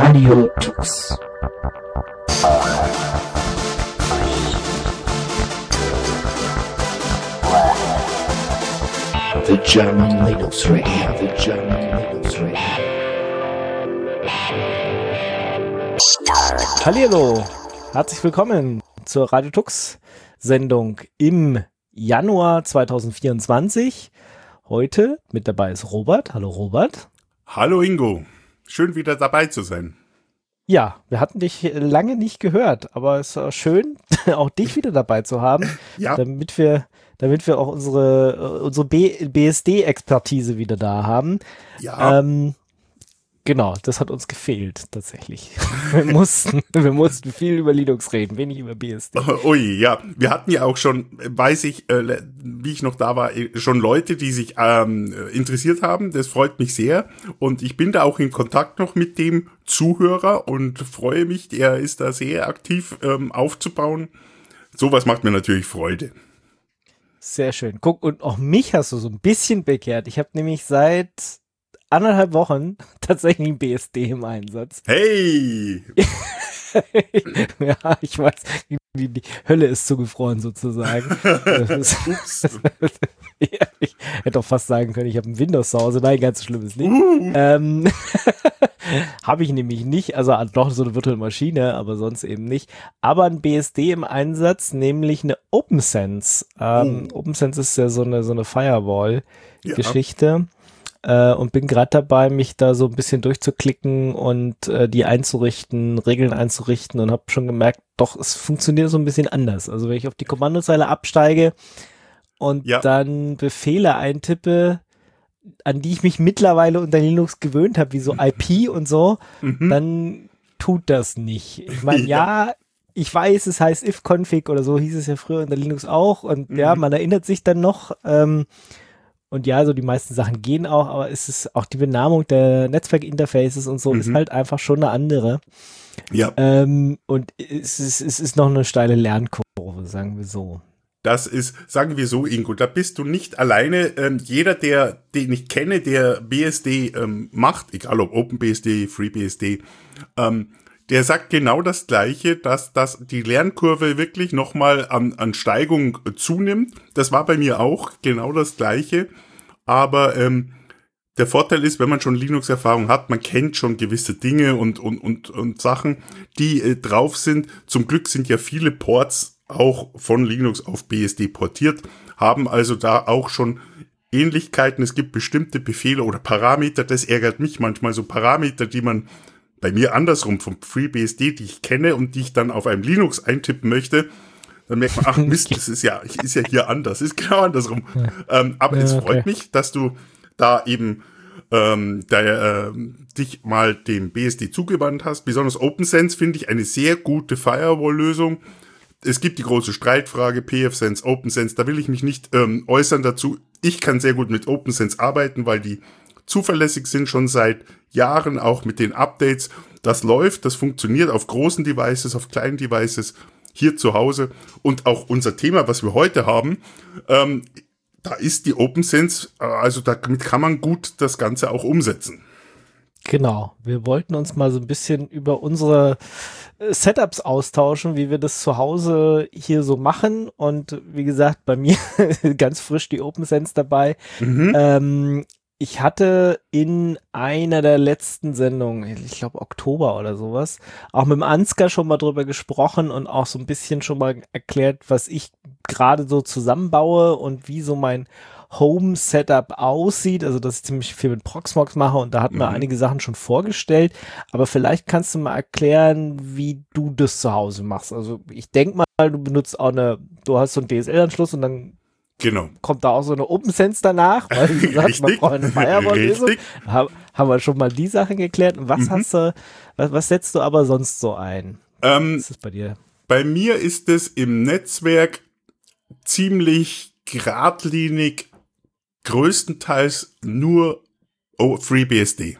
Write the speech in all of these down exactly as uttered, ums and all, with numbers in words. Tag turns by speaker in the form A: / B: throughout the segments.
A: Radio Tux. The German Linux Radio, the German Linux Radio.
B: Hallihallo, herzlich willkommen zur Radio Tux Sendung im Januar zwanzig vierundzwanzig. Heute mit dabei ist Robert. Hallo Robert.
C: Hallo Ingo, schön wieder dabei zu sein.
B: Ja, wir hatten dich lange nicht gehört, aber es war schön, auch dich wieder dabei zu haben,
C: Ja.
B: damit wir, damit wir auch unsere, unsere B- BSD-Expertise wieder da haben.
C: Ja.
B: Ähm, genau, das hat uns gefehlt tatsächlich. Wir mussten, wir mussten viel über Linux reden, wenig über B S D.
C: Ui, ja, wir hatten ja auch schon, weiß ich, äh, wie ich noch da war, schon Leute, die sich ähm, interessiert haben. Das freut mich sehr und ich bin da auch in Kontakt noch mit dem Zuhörer und freue mich, er ist da sehr aktiv ähm, aufzubauen. Sowas macht mir natürlich Freude.
B: Sehr schön. Guck, und auch mich hast du so ein bisschen bekehrt. Ich habe nämlich seit anderthalb Wochen tatsächlich ein B S D im Einsatz.
C: Hey!
B: Ja, ich weiß, die, die Hölle ist zugefroren sozusagen.
C: Ups.
B: Ja, ich hätte auch fast sagen können, ich habe ein Windows zu Hause. Nein, ganz so schlimm ist nicht.
C: Uh.
B: Ähm, habe ich nämlich nicht, also doch so eine virtuelle Maschine, aber sonst eben nicht. Aber ein B S D im Einsatz, nämlich eine OpenSense. Ähm,
C: Oh.
B: OpenSense ist ja so eine, so eine Firewall-Geschichte.
C: Ja.
B: Äh, und bin gerade dabei, mich da so ein bisschen durchzuklicken und äh, die einzurichten, Regeln einzurichten und habe schon gemerkt, doch, es funktioniert so ein bisschen anders. Also wenn ich auf die Kommandozeile absteige und
C: Ja.
B: dann Befehle eintippe, an die ich mich mittlerweile unter Linux gewöhnt habe, wie so I P und so,
C: Mhm.
B: dann tut das nicht. Ich meine, ja.
C: Ja.
B: ich weiß, es heißt ifconfig oder so hieß es ja früher unter Linux auch und ja,
C: Mhm.
B: man erinnert sich dann noch, ähm, und ja, so die meisten Sachen gehen auch, aber es ist auch die Benamung der Netzwerkinterfaces und so
C: Mhm.
B: ist halt einfach schon eine andere.
C: Ja.
B: Ähm, und es ist, es ist noch eine steile Lernkurve, sagen wir so.
C: Das ist, sagen wir so, Ingo, da bist du nicht alleine. Ähm, jeder, der, den ich kenne, der B S D ähm, macht, egal ob OpenBSD, FreeBSD, ähm, der sagt genau das Gleiche, dass, dass die Lernkurve wirklich nochmal an, an Steigung äh, zunimmt. Das war bei mir auch genau das Gleiche. Aber ähm, der Vorteil ist, wenn man schon Linux-Erfahrung hat, man kennt schon gewisse Dinge und, und, und, und Sachen, die äh, drauf sind. Zum Glück sind ja viele Ports auch von Linux auf B S D portiert, haben also da auch schon Ähnlichkeiten. Es gibt bestimmte Befehle oder Parameter, das ärgert mich manchmal, so Parameter, die man bei mir andersrum vom FreeBSD, die ich kenne und die ich dann auf einem Linux eintippen möchte, dann merkt man, ach Mist, das ist ja, ist ja hier anders, ist genau andersrum. Ähm, aber
B: Ja,
C: es
B: okay.
C: freut mich, dass du da eben ähm, da, äh, dich mal dem B S D zugewandt hast. Besonders OpenSense finde ich eine sehr gute Firewall-Lösung. Es gibt die große Streitfrage pfSense, OpenSense, da will ich mich nicht ähm, äußern dazu. Ich kann sehr gut mit OpenSense arbeiten, weil die zuverlässig sind, schon seit Jahren, auch mit den Updates. Das läuft, das funktioniert auf großen Devices, auf kleinen Devices, hier zu Hause. Und auch unser Thema, was wir heute haben, ähm, da ist die OpenSense, äh, also damit kann man gut das Ganze auch umsetzen.
B: Genau, wir wollten uns mal so ein bisschen über unsere äh, Setups austauschen, wie wir das zu Hause hier so machen. Und wie gesagt, bei mir ganz frisch die OpenSense dabei.
C: Mhm.
B: Ähm, ich hatte in einer der letzten Sendungen, ich glaube Oktober oder sowas, auch mit dem Ansgar schon mal drüber gesprochen und auch so ein bisschen schon mal erklärt, was ich gerade so zusammenbaue und wie so mein Home-Setup aussieht, also dass ich ziemlich viel mit Proxmox mache und da hatten wir
C: Mhm.
B: einige Sachen schon vorgestellt, aber vielleicht kannst du mal erklären, wie du das zu Hause machst. Also ich denke mal, du benutzt auch eine, du hast so einen D S L-Anschluss und dann
C: Genau.
B: kommt da auch so eine OpenSense danach, weil wie gesagt, man
C: Richtig.
B: braucht eine Firewall-Lösung.
C: Richtig.
B: Haben, haben wir schon mal die Sachen geklärt. Und was
C: Mhm.
B: hast du, was, was setzt du aber sonst so ein?
C: Ähm,
B: Was ist das bei dir?
C: Bei mir ist es im Netzwerk ziemlich geradlinig, größtenteils nur oh, FreeBSD.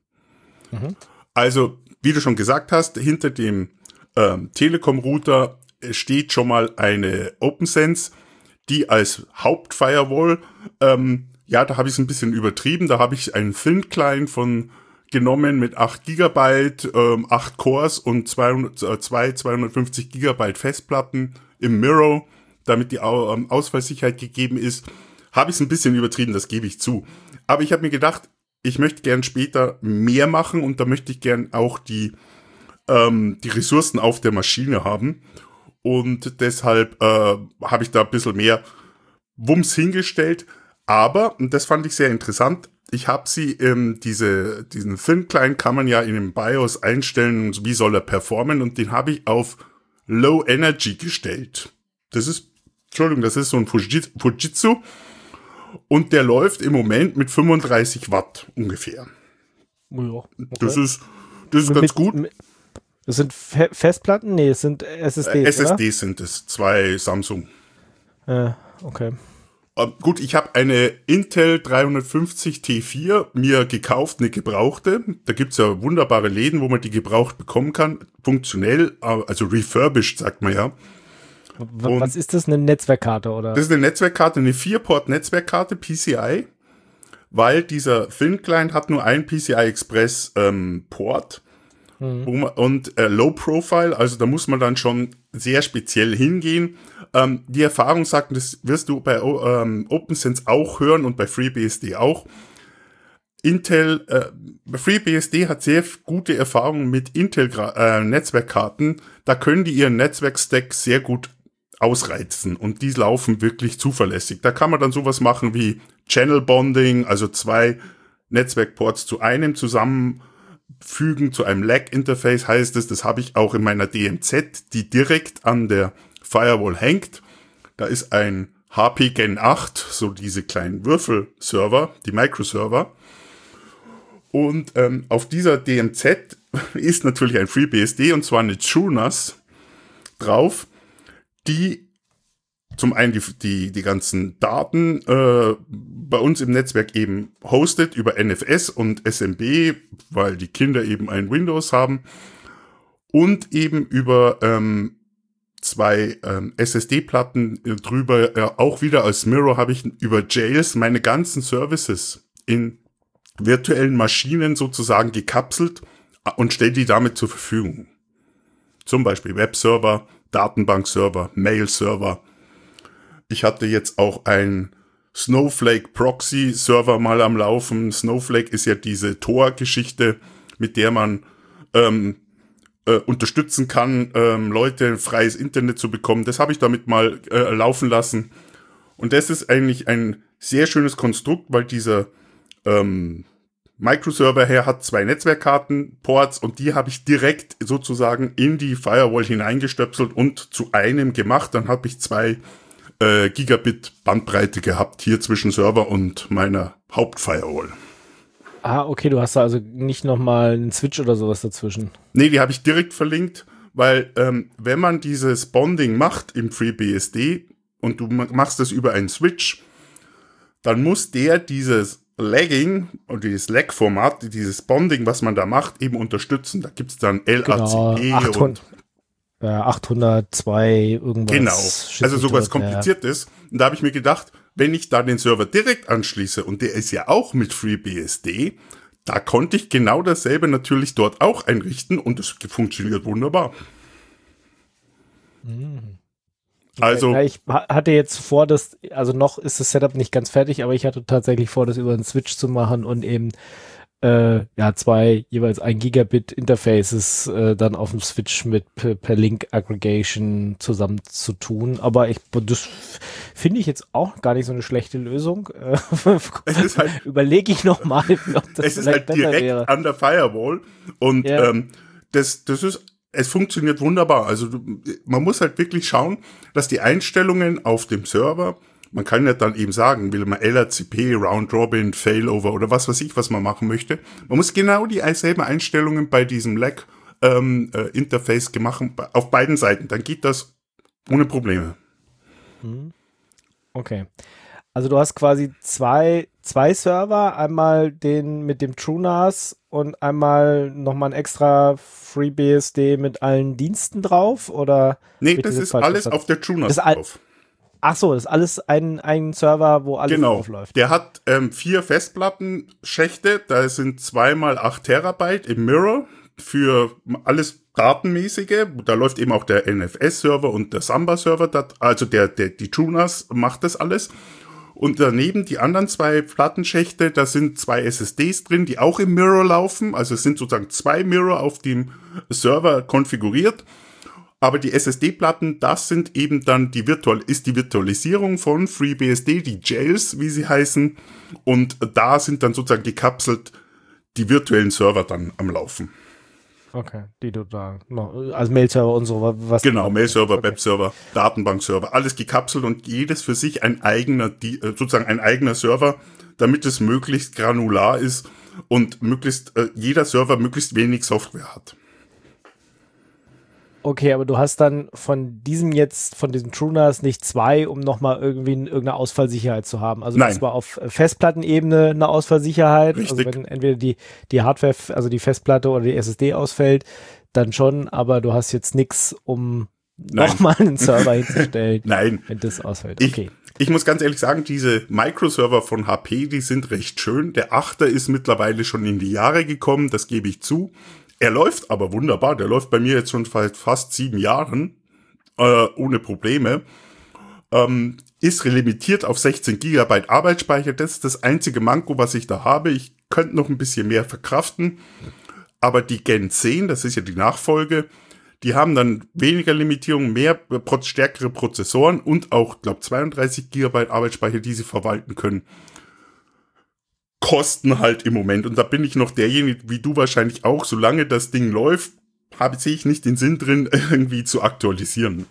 B: Mhm.
C: Also, wie du schon gesagt hast, hinter dem ähm, Telekom-Router steht schon mal eine OpenSense, die als Hauptfirewall, ähm, ja, da habe ich es ein bisschen übertrieben, da habe ich einen Thin-Client von genommen mit acht Gigabyte, ähm, acht Cores und zweihundert, äh, zwei zweihundertfünfzig Gigabyte Festplatten im Miro, damit die Au- ähm, Ausfallsicherheit gegeben ist. Habe ich es ein bisschen übertrieben, das gebe ich zu. Aber ich habe mir gedacht, ich möchte gern später mehr machen und da möchte ich gern auch die, ähm, die Ressourcen auf der Maschine haben. Und deshalb äh, habe ich da ein bisschen mehr Wumms hingestellt. Aber, und das fand ich sehr interessant, ich habe sie, ähm, diese, diesen Thin Client kann man ja in dem BIOS einstellen, wie soll er performen, und den habe ich auf Low Energy gestellt. Das ist, Entschuldigung, das ist so ein Fujitsu, Fujitsu und der läuft im Moment mit fünfunddreißig Watt ungefähr.
B: Ja, okay.
C: Das ist, das ist
B: Mit-
C: ganz gut.
B: mit- Das sind Fe Festplatten? Nee, es sind S S Ds,
C: Äh, S S
B: oder?
C: Ds sind es, zwei Samsung.
B: Äh, okay.
C: Ähm, gut, ich habe eine Intel dreihundertfünfzig T vier mir gekauft, eine gebrauchte. Da gibt's ja wunderbare Läden, wo man die gebraucht bekommen kann. Funktionell, äh, also refurbished, sagt man ja.
B: W
C: Und-
B: was ist das, eine Netzwerkkarte, oder?
C: Das ist eine Netzwerkkarte, eine vier Port Netzwerkkarte, P C I, weil dieser Thin Client hat nur einen P C I Express ähm, Port wo man, und äh, Low Profile, also da muss man dann schon sehr speziell hingehen. Ähm, die Erfahrung sagt, das wirst du bei ähm, OpenSense auch hören und bei FreeBSD auch. Intel, äh, FreeBSD hat sehr gute Erfahrungen mit Intel äh, Netzwerkkarten. Da können die ihren Netzwerkstack sehr gut ausreizen und die laufen wirklich zuverlässig. Da kann man dann sowas machen wie Channel Bonding, also zwei Netzwerkports zu einem zusammenfügen, zu einem L A C-Interface heißt es. Das habe ich auch in meiner D M Z, die direkt an der Firewall hängt. Da ist ein H P Gen acht, so diese kleinen Würfelserver, die Microserver. Und ähm, auf dieser D M Z ist natürlich ein FreeBSD und zwar eine TrueNAS drauf, die zum einen die, die, die ganzen Daten äh, bei uns im Netzwerk eben hostet über N F S und S M B, weil die Kinder eben ein Windows haben, und eben über ähm, zwei ähm, S S D-Platten äh, drüber, äh, auch wieder als Mirror habe ich über Jails meine ganzen Services in virtuellen Maschinen sozusagen gekapselt und stelle die damit zur Verfügung. Zum Beispiel Webserver, Datenbankserver, Mail-Server. Ich hatte jetzt auch ein Snowflake Proxy Server mal am Laufen. Snowflake ist ja diese Tor-Geschichte, mit der man ähm, äh, unterstützen kann, ähm, Leute freies Internet zu bekommen. Das habe ich damit mal äh, laufen lassen. Und das ist eigentlich ein sehr schönes Konstrukt, weil dieser ähm, Microserver her hat zwei Netzwerkkartenports und die habe ich direkt sozusagen in die Firewall hineingestöpselt und zu einem gemacht. Dann habe ich zwei äh, Gigabit Bandbreite gehabt hier zwischen Server und meiner Hauptfirewall.
B: Ah, okay, du hast da also nicht nochmal einen Switch oder sowas dazwischen.
C: Nee, die habe ich direkt verlinkt, weil ähm, wenn man dieses Bonding macht im FreeBSD und du machst das über einen Switch, dann muss der dieses Lagging und dieses L A C-Format, dieses Bonding, was man da macht, eben unterstützen. Da gibt es dann L A C P
B: Genau, achthundert,
C: und
B: ja, achthundertzwei irgendwas.
C: genau,
B: Shit
C: also
B: nicht
C: sowas
B: tot, ja.
C: Kompliziertes. Und da habe ich mir gedacht, wenn ich da den Server direkt anschließe und der ist ja auch mit FreeBSD, da konnte ich genau dasselbe natürlich dort auch einrichten und es funktioniert wunderbar.
B: Mhm.
C: Also
B: Ja, ich ha- hatte jetzt vor, dass, also noch ist das Setup nicht ganz fertig, aber ich hatte tatsächlich vor, das über einen Switch zu machen und eben äh, ja zwei jeweils ein Gigabit Interfaces äh, dann auf dem Switch mit per, per Link Aggregation zusammen zu tun. Aber ich das finde ich jetzt auch gar nicht so eine schlechte Lösung. Äh,
C: Es ist halt-
B: Überlege ich noch mal, ob das
C: es ist
B: vielleicht
C: halt
B: besser
C: direkt
B: wäre.
C: an der Firewall und
B: Ja.
C: ähm, das, das ist, es funktioniert wunderbar. Also du, man muss halt wirklich schauen, dass die Einstellungen auf dem Server, man kann ja dann eben sagen, will man L A C P, Round Robin, Failover oder was weiß ich, was man machen möchte. Man muss genau die selben Einstellungen bei diesem L A C ähm, äh, Interface gemacht auf beiden Seiten. Dann geht das ohne Probleme.
B: Okay. Also du hast quasi zwei, zwei Server, einmal den mit dem TrueNAS und einmal nochmal ein extra FreeBSD mit allen Diensten drauf, oder?
C: Nee,
B: hab ich
C: das
B: jetzt
C: ist
B: falsch
C: alles
B: verstanden?
C: auf der TrueNAS
B: Das ist all-
C: drauf.
B: Ach so, das ist alles ein, ein Server, wo alles
C: Genau.
B: draufläuft.
C: Der hat ähm, vier Festplattenschächte, da sind zwei mal acht Terabyte im Mirror für alles Datenmäßige. Da läuft eben auch der N F S-Server und der Samba-Server, also der, der, die TrueNAS macht das alles. Und daneben die anderen zwei Plattenschächte, da sind zwei S S Ds drin, die auch im Mirror laufen. Also es sind sozusagen zwei Mirror auf dem Server konfiguriert. Aber die S S D-Platten, das sind eben dann die Virtual, ist die Virtualisierung von FreeBSD, die Jails, wie sie heißen. Und da sind dann sozusagen gekapselt die virtuellen Server dann am Laufen.
B: Okay, die du da noch, also Mail-Server und so, was.
C: Genau, Mail-Server,
B: okay.
C: Web-Server, Datenbank-Server, alles gekapselt und jedes für sich ein eigener, sozusagen ein eigener Server, damit es möglichst granular ist und möglichst, äh, jeder Server möglichst wenig Software hat.
B: Okay, aber du hast dann von diesem jetzt, von diesem TrueNAS nicht zwei, um nochmal irgendwie irgendeine Ausfallsicherheit zu haben. Also das war auf Festplattenebene eine Ausfallsicherheit.
C: Richtig.
B: Also wenn entweder die, die Hardware, also die Festplatte oder die S S D ausfällt, dann schon, aber du hast jetzt nichts, um nochmal einen Server hinzustellen.
C: Nein.
B: Wenn das ausfällt.
C: Ich,
B: Okay.
C: ich muss ganz ehrlich sagen, diese Microserver von H P, die sind recht schön. Der Achter ist mittlerweile schon in die Jahre gekommen, das gebe ich zu. Er läuft aber wunderbar. Der läuft bei mir jetzt schon seit fast sieben Jahren äh, ohne Probleme. Ähm, ist limitiert auf sechzehn Gigabyte Arbeitsspeicher. Das ist das einzige Manko, was ich da habe. Ich könnte noch ein bisschen mehr verkraften. Aber die Gen zehn, das ist ja die Nachfolge, die haben dann weniger Limitierung, mehr äh, stärkere Prozessoren und auch, glaube zweiunddreißig Gigabyte Arbeitsspeicher, die sie verwalten können. Kosten halt im Moment. Und da bin ich noch derjenige, wie du wahrscheinlich auch, solange das Ding läuft, habe sehe ich nicht den Sinn drin, irgendwie zu aktualisieren.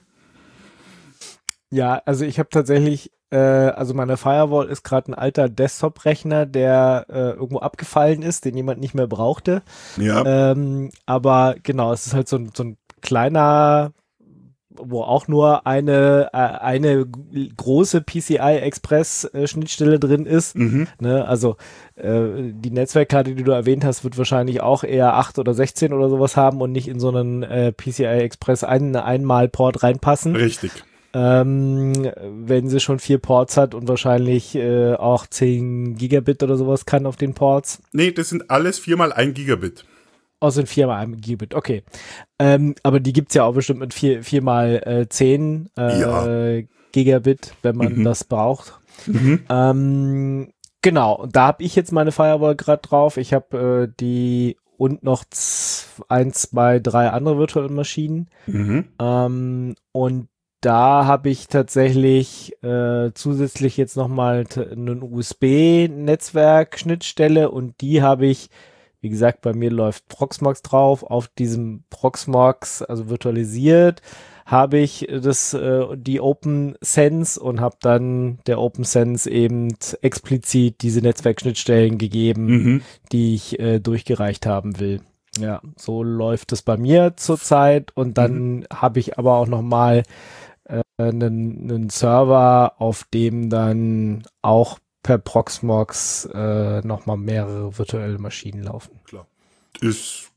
B: Ja, also ich habe tatsächlich, äh, also meine Firewall ist gerade ein alter Desktop-Rechner, der äh, irgendwo abgefallen ist, den jemand nicht mehr brauchte.
C: Ja.
B: Ähm, aber genau, es ist halt so ein, so ein kleiner, wo auch nur eine, äh, eine große P C I-Express-Schnittstelle drin ist.
C: Mhm.
B: Ne? Also äh, die Netzwerkkarte, die du erwähnt hast, wird wahrscheinlich auch eher acht oder sechzehn oder sowas haben und nicht in so einen äh, P C I-Express einen Einmal-Port reinpassen.
C: Richtig.
B: Ähm, wenn sie schon vier Ports hat und wahrscheinlich äh, auch zehn Gigabit oder sowas kann auf den Ports.
C: Nee, das sind alles viermal ein Gigabit.
B: Oh, sind viermal ein Gigabit, okay. Ähm, aber die gibt's ja auch bestimmt mit vier, viermal äh, zehn äh,
C: Ja.
B: Gigabit, wenn man
C: Mhm.
B: das braucht.
C: Mhm.
B: Ähm, genau, und da habe ich jetzt meine Firewall gerade drauf. Ich habe äh, die und noch z- eins, zwei, drei andere virtuelle Maschinen.
C: Mhm.
B: Ähm, und da habe ich tatsächlich äh, zusätzlich jetzt nochmal einen U S B-Netzwerk-Schnittstelle und die habe ich, wie gesagt, bei mir läuft Proxmox drauf. Auf diesem Proxmox, also virtualisiert, habe ich das äh, die OpenSense und habe dann der OpenSense eben explizit diese Netzwerkschnittstellen gegeben,
C: Mhm.
B: die ich äh, durchgereicht haben will. Ja, so läuft es bei mir zurzeit und dann
C: Mhm.
B: habe ich aber auch noch mal äh, einen, einen Server, auf dem dann auch per Proxmox äh, noch mal mehrere virtuelle Maschinen laufen.
C: Klar. Ist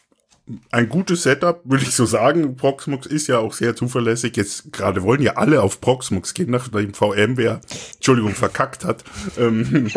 C: ein gutes Setup, würde ich so sagen. Proxmox ist ja auch sehr zuverlässig. Jetzt gerade wollen ja alle auf Proxmox gehen, nachdem VMware, Entschuldigung, verkackt hat. Ähm,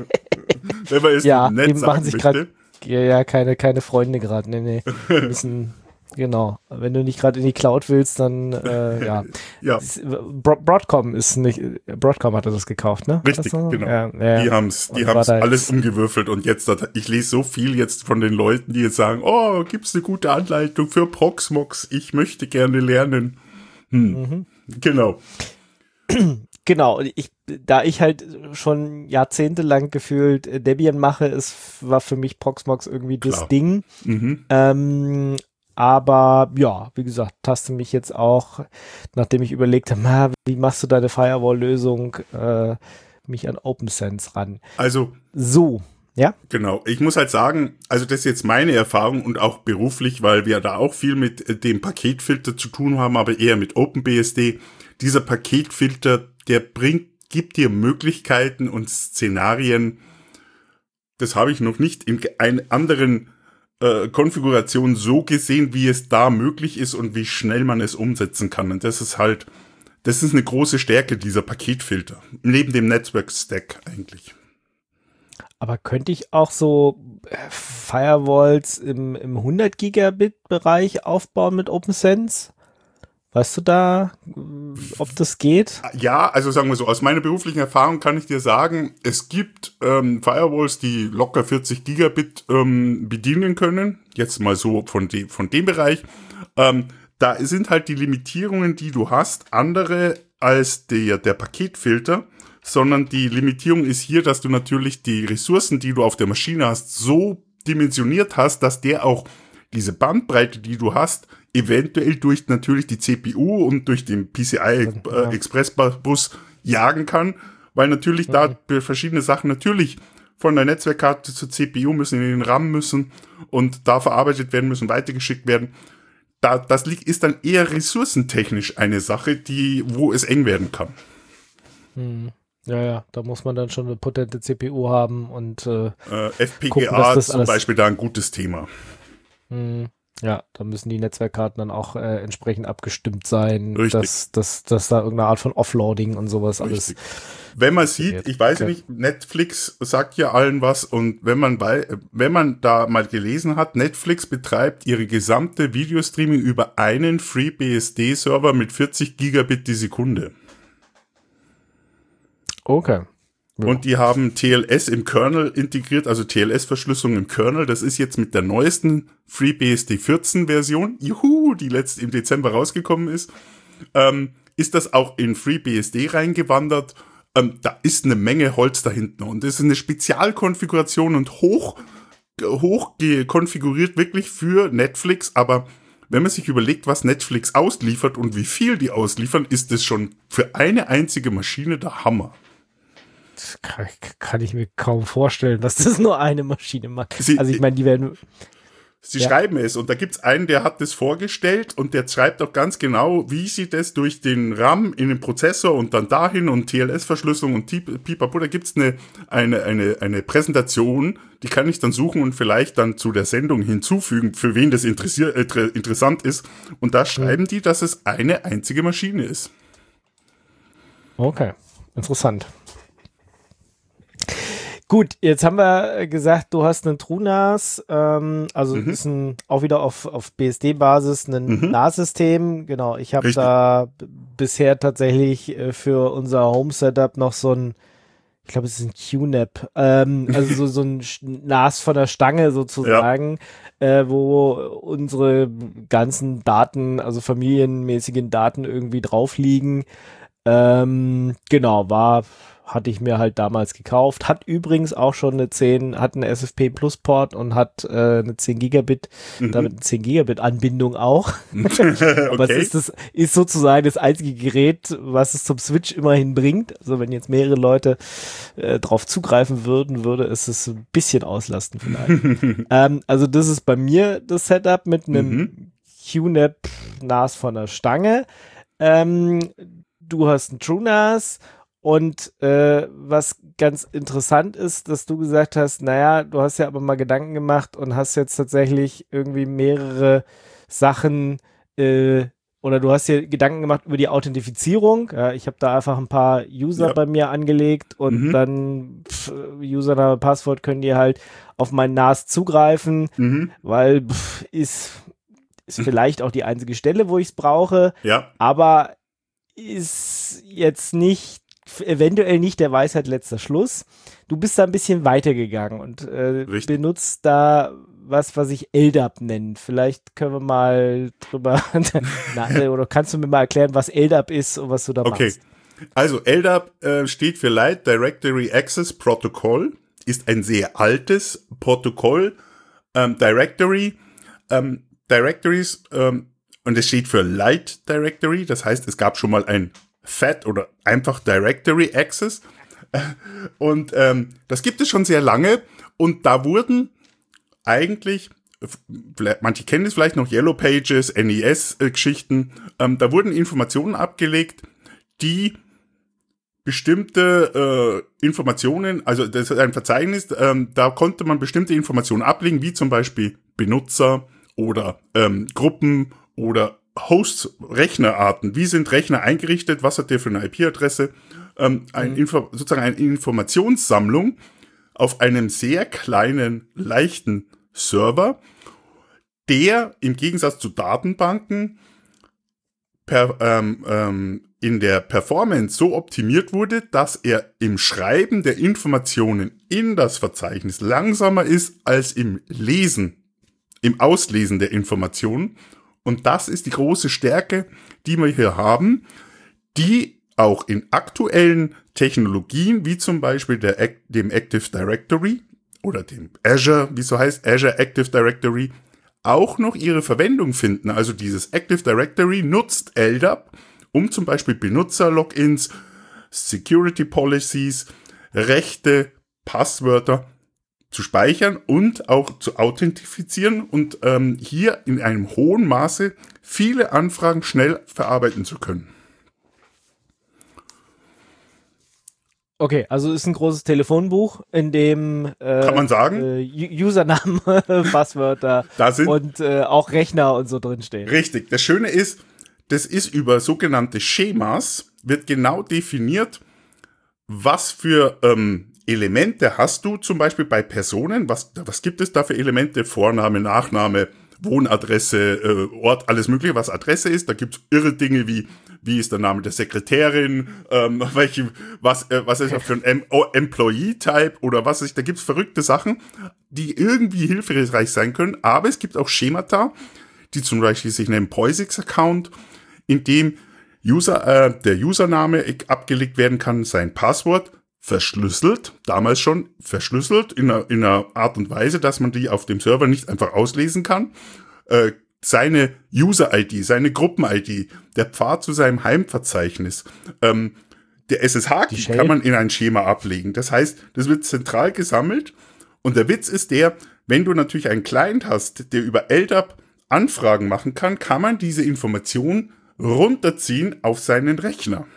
C: wenn man es
B: Ja,
C: nett
B: die
C: sagen
B: machen sich
C: möchte.
B: gerade ja, ja, keine, keine Freunde gerade. Nee, nee. Wir müssen, genau. Wenn du nicht gerade in die Cloud willst, dann äh, ja.
C: Ja,
B: Das- Bro- Broadcom ist nicht, Broadcom hatte das gekauft, ne?
C: richtig,
B: War das so?
C: genau.
B: Ja, ja.
C: Die haben's, die
B: Und war
C: haben's
B: da
C: alles
B: jetzt-
C: umgewürfelt und jetzt, hat- ich lese so viel jetzt von den Leuten, die jetzt sagen, oh, gibt's eine gute Anleitung für Proxmox? Ich möchte gerne lernen. Hm.
B: Mhm.
C: Genau.
B: Genau, und ich, da ich halt schon jahrzehntelang gefühlt äh, Debian mache, ist, war für mich Proxmox irgendwie das
C: Klar.
B: Ding.
C: Mhm.
B: Ähm, aber ja, wie gesagt, taste mich jetzt auch, nachdem ich überlegt habe, na, wie machst du deine Firewall-Lösung, äh, mich an OpenSense ran.
C: Also,
B: So, ja?
C: genau. Ich muss halt sagen, also das ist jetzt meine Erfahrung und auch beruflich, weil wir da auch viel mit äh, dem Paketfilter zu tun haben, aber eher mit OpenBSD. Dieser Paketfilter, der bringt, gibt dir Möglichkeiten und Szenarien. Das habe ich noch nicht in einer anderen äh, Konfiguration so gesehen, wie es da möglich ist und wie schnell man es umsetzen kann. Und das ist halt das ist eine große Stärke dieser Paketfilter. Neben dem Netzwerk-Stack eigentlich.
B: Aber könnte ich auch so Firewalls im, im hundert Gigabit Bereich aufbauen mit OpenSense? Weißt du da, ob das geht?
C: Ja, also sagen wir so, aus meiner beruflichen Erfahrung kann ich dir sagen, es gibt ähm, Firewalls, die locker vierzig Gigabit ähm, bedienen können. Jetzt mal so von, de- von dem Bereich. Ähm, da sind halt die Limitierungen, die du hast, andere als der, der Paketfilter, sondern die Limitierung ist hier, dass du natürlich die Ressourcen, die du auf der Maschine hast, so dimensioniert hast, dass der auch diese Bandbreite, die du hast, eventuell durch natürlich die C P U und durch den P C I-Express-Bus jagen kann, weil natürlich mhm. da verschiedene Sachen natürlich von der Netzwerkkarte zur C P U müssen, in den RAM müssen und da verarbeitet werden müssen, weitergeschickt werden. Da, das liegt, ist dann eher ressourcentechnisch eine Sache, die, wo es eng werden kann.
B: Mhm. Ja, ja, da muss man dann schon eine potente C P U haben und äh,
C: äh, F P G A
B: gucken, dass das
C: zum Beispiel da ein gutes Thema.
B: Mhm. Ja, da müssen die Netzwerkkarten dann auch äh, entsprechend abgestimmt sein,
C: Richtig.
B: dass, dass, dass da irgendeine Art von Offloading und sowas
C: Richtig.
B: alles.
C: Wenn man sieht, ich weiß ja nicht, Netflix sagt ja allen was und wenn man bei, wenn man da mal gelesen hat, Netflix betreibt ihre gesamte Videostreaming über einen FreeBSD-Server mit vierzig Gigabit die Sekunde.
B: Okay. Ja.
C: Und die haben T L S im Kernel integriert, also T L S-Verschlüsselung im Kernel. Das ist jetzt mit der neuesten FreeBSD vierzehn Version, juhu, die letzte im Dezember rausgekommen ist, ähm, ist das auch in FreeBSD reingewandert. Ähm, da ist eine Menge Holz da hinten und das ist eine Spezialkonfiguration und hoch, hoch konfiguriert wirklich für Netflix. Aber wenn man sich überlegt, was Netflix ausliefert und wie viel die ausliefern, ist das schon für eine einzige Maschine der Hammer.
B: Das kann, kann ich mir kaum vorstellen, dass das nur eine Maschine macht.
C: Sie,
B: also ich meine, die werden...
C: Sie
B: ja.
C: schreiben es und da gibt's einen, der hat das vorgestellt und der schreibt auch ganz genau, wie sie das durch den RAM in den Prozessor und dann dahin und T L S-Verschlüsselung und Pipapo, da gibt's eine, eine, eine, eine Präsentation, die kann ich dann suchen und vielleicht dann zu der Sendung hinzufügen, für wen das interessiert, äh, interessant ist. Und da schreiben mhm. die, dass es eine einzige Maschine ist.
B: Okay, interessant. Gut, jetzt haben wir gesagt, du hast einen TrueNAS, ähm, also mhm. ist ein, auch wieder auf, auf B S D-Basis ein mhm. NAS-System. Genau, ich habe da b- bisher tatsächlich äh, für unser Home-Setup noch so ein, ich glaube, es ist ein Q NAP, ähm, also so, so ein NAS von der Stange sozusagen, ja. äh, wo unsere ganzen Daten, also familienmäßigen Daten irgendwie drauf liegen. Ähm, genau, war... hatte ich mir halt damals gekauft, hat übrigens auch schon eine zehn, hat eine S F P Plus Port und hat äh, eine zehn Gigabit, mhm. damit eine zehn Gigabit Anbindung auch.
C: Okay.
B: Aber es ist, das, ist sozusagen das einzige Gerät, was es zum Switch immerhin bringt. Also wenn jetzt mehrere Leute äh, drauf zugreifen würden, würde es es ein bisschen auslasten vielleicht. ähm, also das ist bei mir das Setup mit einem mhm. Q NAP NAS von der Stange. Ähm, du hast ein TrueNAS. Und äh, was ganz interessant ist, dass du gesagt hast, naja, du hast ja aber mal Gedanken gemacht und hast jetzt tatsächlich irgendwie mehrere Sachen äh, oder du hast dir Gedanken gemacht über die Authentifizierung. Ja, ich habe da einfach ein paar User ja. bei mir angelegt und mhm. dann pff, Username, Passwort können die halt auf mein NAS zugreifen, mhm. weil pff, ist, ist vielleicht auch die einzige Stelle, wo ich es brauche,
C: ja.
B: aber ist jetzt nicht eventuell nicht der Weisheit letzter Schluss. Du bist da ein bisschen weitergegangen und äh, benutzt da was, was ich L D A P nenne. Vielleicht können wir mal drüber, na, oder kannst du mir mal erklären, was L D A P ist und was du da
C: okay. machst? Okay, also L D A P äh, steht für Light Directory Access Protocol, ist ein sehr altes Protokoll, ähm, Directory, ähm, Directories, ähm, und es steht für Light Directory, das heißt, es gab schon mal ein F A T oder einfach Directory Access. Und ähm, das gibt es schon sehr lange. Und da wurden eigentlich, manche kennen es vielleicht noch, Yellow Pages, N E S-Geschichten, ähm, da wurden Informationen abgelegt, die bestimmte äh, Informationen, also das ist ein Verzeichnis, ähm, da konnte man bestimmte Informationen ablegen, wie zum Beispiel Benutzer oder ähm, Gruppen oder Hosts, Rechnerarten. Wie sind Rechner eingerichtet? Was hat der für eine I P-Adresse? Ähm, ein
B: Mhm.
C: Info- sozusagen eine Informationssammlung auf einem sehr kleinen, leichten Server, der im Gegensatz zu Datenbanken per, ähm, ähm, in der Performance so optimiert wurde, dass er im Schreiben der Informationen in das Verzeichnis langsamer ist als im Lesen, im Auslesen der Informationen. Und das ist die große Stärke, die wir hier haben, die auch in aktuellen Technologien, wie zum Beispiel der, dem Active Directory oder dem Azure, wie es so heißt, Azure Active Directory, auch noch ihre Verwendung finden. Also dieses Active Directory nutzt L D A P, um zum Beispiel Benutzer-Logins, Security Policies, Rechte, Passwörter zu speichern und auch zu authentifizieren und ähm, hier in einem hohen Maße viele Anfragen schnell verarbeiten zu können.
B: Okay, also ist ein großes Telefonbuch, in dem äh,
C: Kann man sagen?
B: Äh, Usernamen, Passwörter
C: Da sind
B: und äh, auch Rechner und so drinstehen.
C: Richtig. Das Schöne ist, das ist über sogenannte Schemas, wird genau definiert, was für ähm, Elemente hast du zum Beispiel bei Personen, was, was gibt es da für Elemente, Vorname, Nachname, Wohnadresse, äh, Ort, alles mögliche, was Adresse ist. Da gibt's irre Dinge wie, wie ist der Name der Sekretärin, ähm, welche, was, äh, was ist das für ein em oh, Employee-Type oder was ist, da gibt's verrückte Sachen, die irgendwie hilfreich sein können, aber es gibt auch Schemata, die zum Beispiel sich nennen POSIX-Account, in dem User, äh, der Username abgelegt werden kann, sein Passwort verschlüsselt, damals schon verschlüsselt, in einer, in einer Art und Weise, dass man die auf dem Server nicht einfach auslesen kann. Äh, seine User-I D, seine Gruppen-I D, der Pfad zu seinem Heimverzeichnis, ähm, der S S H-Key kann man in ein Schema ablegen. Das heißt, das wird zentral gesammelt und der Witz ist der, wenn du natürlich einen Client hast, der über L D A P Anfragen machen kann, kann man diese Information runterziehen auf seinen Rechner.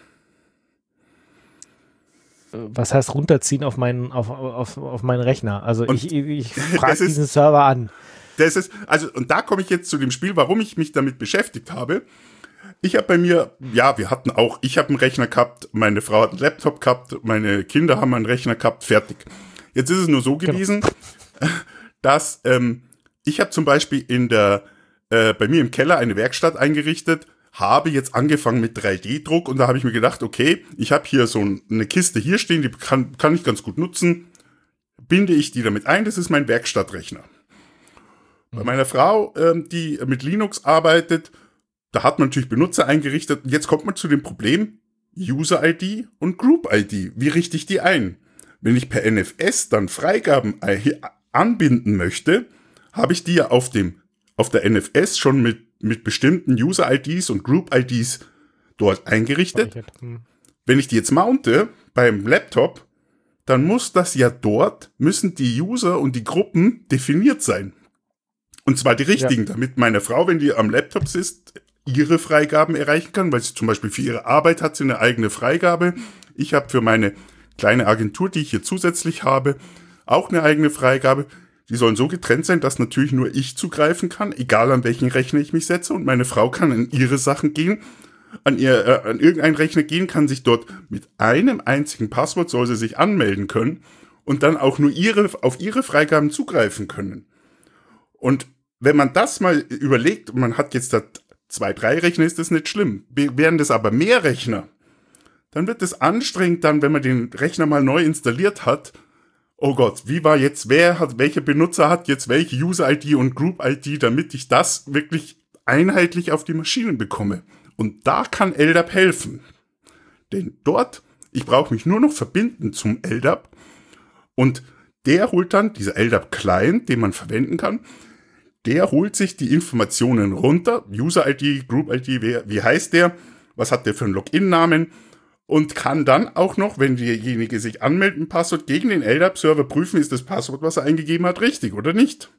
B: Was heißt runterziehen auf meinen, auf, auf, auf meinen Rechner? Also
C: Und
B: ich, ich frage diesen Server an.
C: Das ist, also, und da komme ich jetzt zu dem Spiel, warum ich mich damit beschäftigt habe. Ich habe bei mir, ja, wir hatten auch, ich habe einen Rechner gehabt, meine Frau hat einen Laptop gehabt, meine Kinder haben einen Rechner gehabt, fertig. Jetzt ist es nur so gewesen, genau. dass ähm, ich habe zum Beispiel in der, äh, bei mir im Keller eine Werkstatt eingerichtet, habe jetzt angefangen mit drei D Druck und da habe ich mir gedacht, okay, ich habe hier so eine Kiste hier stehen, die kann, kann ich ganz gut nutzen, binde ich die damit ein, das ist mein Werkstattrechner. Mhm. Bei meiner Frau, ähm, die mit Linux arbeitet, da hat man natürlich Benutzer eingerichtet und jetzt kommt man zu dem Problem, User-I D und Group-I D, wie richte ich die ein? Wenn ich per N F S dann Freigaben anbinden möchte, habe ich die ja auf dem, auf der N F S schon mit mit bestimmten User-I Ds und Group-I Ds dort eingerichtet. Hm. Wenn ich die jetzt mounte beim Laptop, dann muss das ja dort, müssen die User und die Gruppen definiert sein. Und zwar die richtigen, ja. Damit meine Frau, wenn die am Laptop sitzt, ihre Freigaben erreichen kann, weil sie zum Beispiel für ihre Arbeit hat sie eine eigene Freigabe. Ich habe für meine kleine Agentur, die ich hier zusätzlich habe, auch eine eigene Freigabe. Die sollen so getrennt sein, dass natürlich nur ich zugreifen kann, egal an welchen Rechner ich mich setze. Und meine Frau kann an ihre Sachen gehen, an, ihr, äh, an irgendeinen Rechner gehen, kann sich dort mit einem einzigen Passwort, soll sie sich anmelden können und dann auch nur ihre, auf ihre Freigaben zugreifen können. Und wenn man das mal überlegt, man hat jetzt da zwei, drei Rechner, ist das nicht schlimm. Wären das aber mehr Rechner, dann wird es anstrengend dann, wenn man den Rechner mal neu installiert hat. Oh Gott, wie war jetzt, wer hat, welcher Benutzer hat jetzt welche User-I D und Group-I D, damit ich das wirklich einheitlich auf die Maschinen bekomme. Und da kann L D A P helfen. Denn dort, ich brauche mich nur noch verbinden zum L D A P und der holt dann, dieser L D A P-Client, den man verwenden kann, der holt sich die Informationen runter, User-I D, Group-I D, wer, wie heißt der, was hat der für einen Login-Namen, und kann dann auch noch, wenn derjenige sich anmeldet, ein Passwort gegen den L D A P-Server prüfen, ist das Passwort, was er eingegeben hat, richtig oder nicht.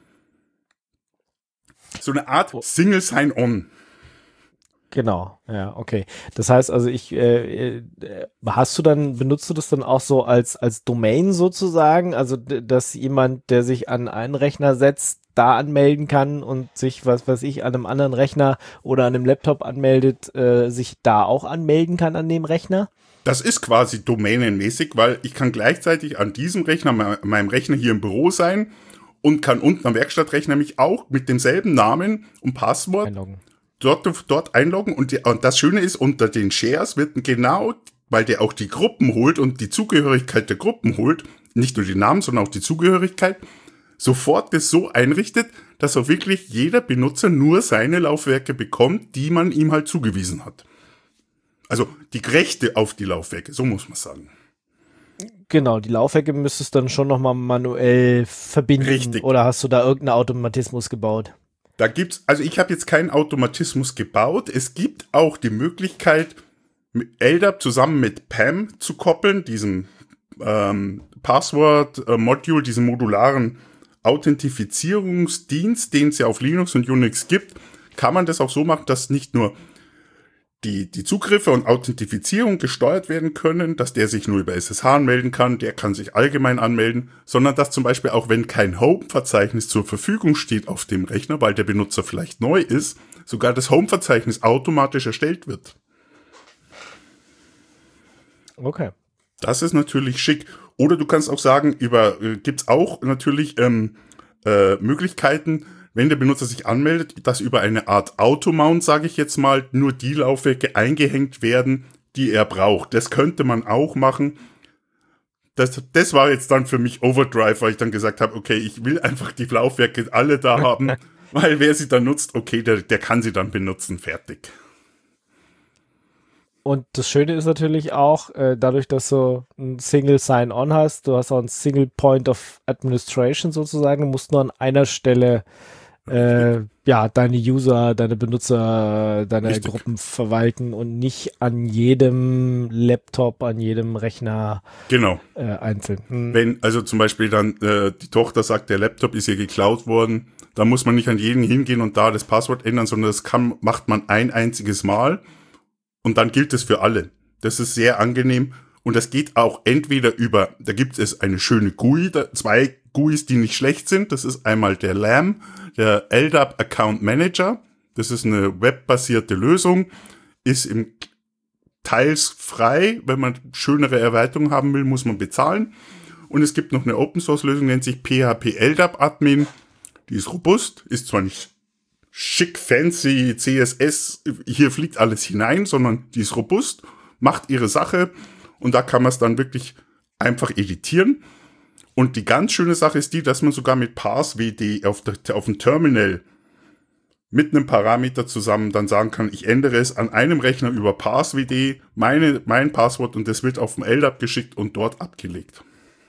C: So eine Art Single Sign-On.
B: Genau, ja, okay. Das heißt also, ich, äh, äh, hast du dann, benutzt du das dann auch so als, als Domain sozusagen? Also, dass jemand, der sich an einen Rechner setzt, da anmelden kann und sich, was weiß ich, an einem anderen Rechner oder an einem Laptop anmeldet, äh, sich da auch anmelden kann an dem Rechner?
C: Das ist quasi domänenmäßig, weil ich kann gleichzeitig an diesem Rechner, me- meinem Rechner hier im Büro sein und kann unten am Werkstattrechner mich auch mit demselben Namen und Passwort
B: Einloggen.
C: dort, dort einloggen. Und, die, und das Schöne ist, unter den Shares wird genau, weil der auch die Gruppen holt und die Zugehörigkeit der Gruppen holt, nicht nur die Namen, sondern auch die Zugehörigkeit, sofort das so einrichtet, dass auch wirklich jeder Benutzer nur seine Laufwerke bekommt, die man ihm halt zugewiesen hat. Also die Rechte auf die Laufwerke, so muss man sagen.
B: Genau, die Laufwerke müsstest du dann schon nochmal manuell verbinden.
C: Richtig.
B: Oder hast du da irgendeinen Automatismus gebaut?
C: Da gibt's, also ich habe jetzt keinen Automatismus gebaut. Es gibt auch die Möglichkeit, mit L D A P zusammen mit P A M zu koppeln, diesem ähm, Passwort-Module, äh, diesem modularen Authentifizierungsdienst, den es ja auf Linux und Unix gibt, kann man das auch so machen, dass nicht nur die, die Zugriffe und Authentifizierung gesteuert werden können, dass der sich nur über S S H anmelden kann, der kann sich allgemein anmelden, sondern dass zum Beispiel auch wenn kein Home-Verzeichnis zur Verfügung steht auf dem Rechner, weil der Benutzer vielleicht neu ist, sogar das Home-Verzeichnis automatisch erstellt wird.
B: Okay.
C: Das ist natürlich schick. Oder du kannst auch sagen, über äh, gibt's auch natürlich ähm, äh, Möglichkeiten, wenn der Benutzer sich anmeldet, dass über eine Art Automount, sage ich jetzt mal, nur die Laufwerke eingehängt werden, die er braucht. Das könnte man auch machen. Das, das war jetzt dann für mich Overdrive, weil ich dann gesagt habe, okay, ich will einfach die Laufwerke alle da haben, weil wer sie dann nutzt, okay, der, der kann sie dann benutzen, fertig.
B: Und das Schöne ist natürlich auch, äh, dadurch, dass du ein Single Sign-On hast, du hast auch ein Single Point of Administration sozusagen, du musst nur an einer Stelle äh, ja, deine User, deine Benutzer, deine
C: Richtig.
B: Gruppen verwalten und nicht an jedem Laptop, an jedem Rechner
C: Genau.
B: äh, einzeln. Hm.
C: Wenn also zum Beispiel dann äh, die Tochter sagt, der Laptop ist ihr geklaut worden, dann muss man nicht an jeden hingehen und da das Passwort ändern, sondern das kann, macht man ein einziges Mal und dann gilt es für alle. Das ist sehr angenehm und das geht auch entweder über, da gibt es eine schöne G U I, da, zwei G U Is, die nicht schlecht sind. Das ist einmal der L A M, der L D A P Account Manager. Das ist eine webbasierte Lösung, ist im teils frei. Wenn man schönere Erweiterungen haben will, muss man bezahlen. Und es gibt noch eine Open-Source-Lösung, nennt sich P H P L D A P Admin. Die ist robust, ist zwar nicht schick, fancy, C S S, hier fliegt alles hinein, sondern die ist robust, macht ihre Sache und da kann man es dann wirklich einfach editieren. Und die ganz schöne Sache ist die, dass man sogar mit ParsWD auf, der, auf dem Terminal mit einem Parameter zusammen dann sagen kann, ich ändere es an einem Rechner über ParsWD, meine, mein Passwort und das wird auf dem L D A P geschickt und dort abgelegt.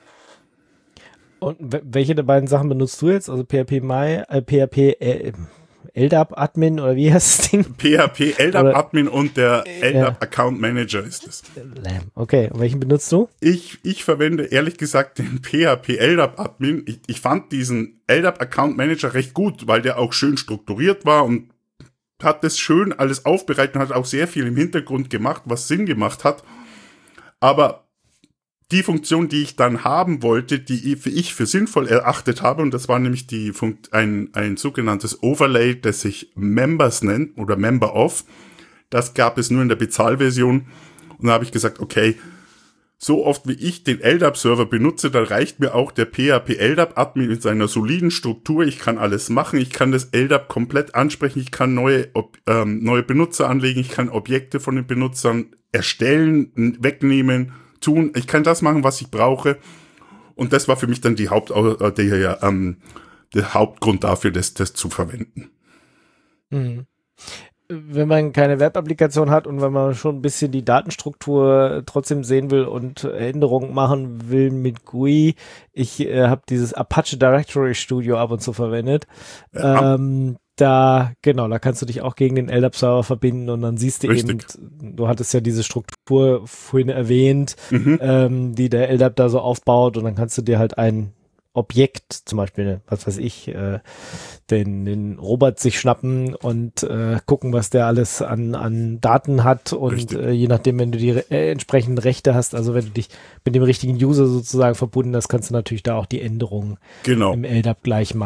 B: Und w- welche der beiden Sachen benutzt du jetzt? Also P H P My, äh, P H P äh, L D A P Admin oder wie heißt das Ding?
C: P H P L D A P
B: Oder-
C: Admin und der L D A P
B: Ja.
C: Account Manager ist es.
B: Okay, und welchen benutzt du?
C: Ich, ich verwende ehrlich gesagt den P H P L D A P Admin. Ich, ich fand diesen L D A P Account Manager recht gut, weil der auch schön strukturiert war und hat das schön alles aufbereitet und hat auch sehr viel im Hintergrund gemacht, was Sinn gemacht hat. Aber die Funktion, die ich dann haben wollte, die ich für sinnvoll erachtet habe, und das war nämlich die Funkt, ein, ein sogenanntes Overlay, das sich Members nennt oder Member of. Das gab es nur in der Bezahlversion. Und da habe ich gesagt, okay, so oft wie ich den L D A P-Server benutze, da reicht mir auch der P H P L D A P-Admin mit seiner soliden Struktur. Ich kann alles machen, ich kann das L D A P komplett ansprechen, ich kann neue, Ob- ähm, neue Benutzer anlegen, ich kann Objekte von den Benutzern erstellen, wegnehmen, tun. Ich kann das machen, was ich brauche. Und das war für mich dann die Haupt, äh, der, ja, ähm, der Hauptgrund dafür, das, das zu verwenden.
B: Mhm. Wenn man keine Web-Applikation hat und wenn man schon ein bisschen die Datenstruktur trotzdem sehen will und Änderungen machen will mit G U I, ich äh, habe dieses Apache Directory Studio ab und zu verwendet.
C: Ja.
B: Ähm, da, genau, da kannst du dich auch gegen den L D A P-Server verbinden und dann siehst du
C: Richtig.
B: eben, du hattest ja diese Struktur vorhin erwähnt,
C: Mhm.
B: ähm, die der L D A P da so aufbaut und dann kannst du dir halt ein Objekt, zum Beispiel, was weiß ich, äh, den, den Robert sich schnappen und äh, gucken, was der alles an, an Daten hat und äh, je nachdem, wenn du die äh, entsprechenden Rechte hast, also wenn du dich mit dem richtigen User sozusagen verbunden hast, kannst du natürlich da auch die Änderungen
C: Genau.
B: im L D A P gleich machen.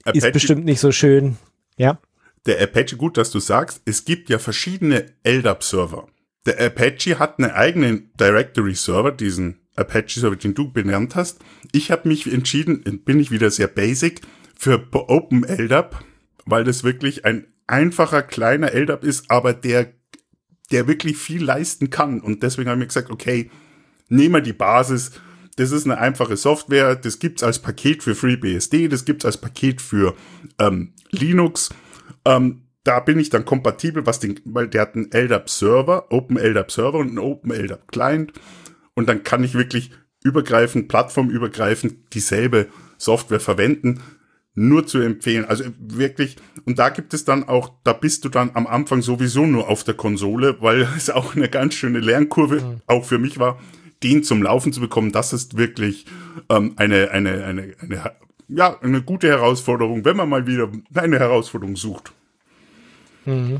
B: ist bestimmt nicht so schön. Ja.
C: Der Apache, gut, dass du sagst, es gibt ja verschiedene L D A P-Server. Der Apache hat einen eigenen Directory-Server, diesen Apache-Server, den du benannt hast. Ich habe mich entschieden, bin ich wieder sehr basic, für Open L D A P, weil das wirklich ein einfacher, kleiner L D A P ist, aber der, der wirklich viel leisten kann. Und deswegen habe ich mir gesagt, okay, nehmen wir die Basis. Das ist eine einfache Software, das gibt's als Paket für FreeBSD, das gibt's als Paket für ähm, Linux. Ähm, da bin ich dann kompatibel, was den, weil der hat einen L D A P-Server, Open L D A P-Server und einen Open L D A P-Client. Und dann kann ich wirklich übergreifend, plattformübergreifend dieselbe Software verwenden. Nur zu empfehlen. Also wirklich, und da gibt es dann auch, da bist du dann am Anfang sowieso nur auf der Konsole, weil es auch eine ganz schöne Lernkurve mhm. auch für mich war, den zum Laufen zu bekommen. Das ist wirklich ähm, eine, eine, eine, eine, ja, eine gute Herausforderung, wenn man mal wieder eine Herausforderung sucht.
B: Mhm.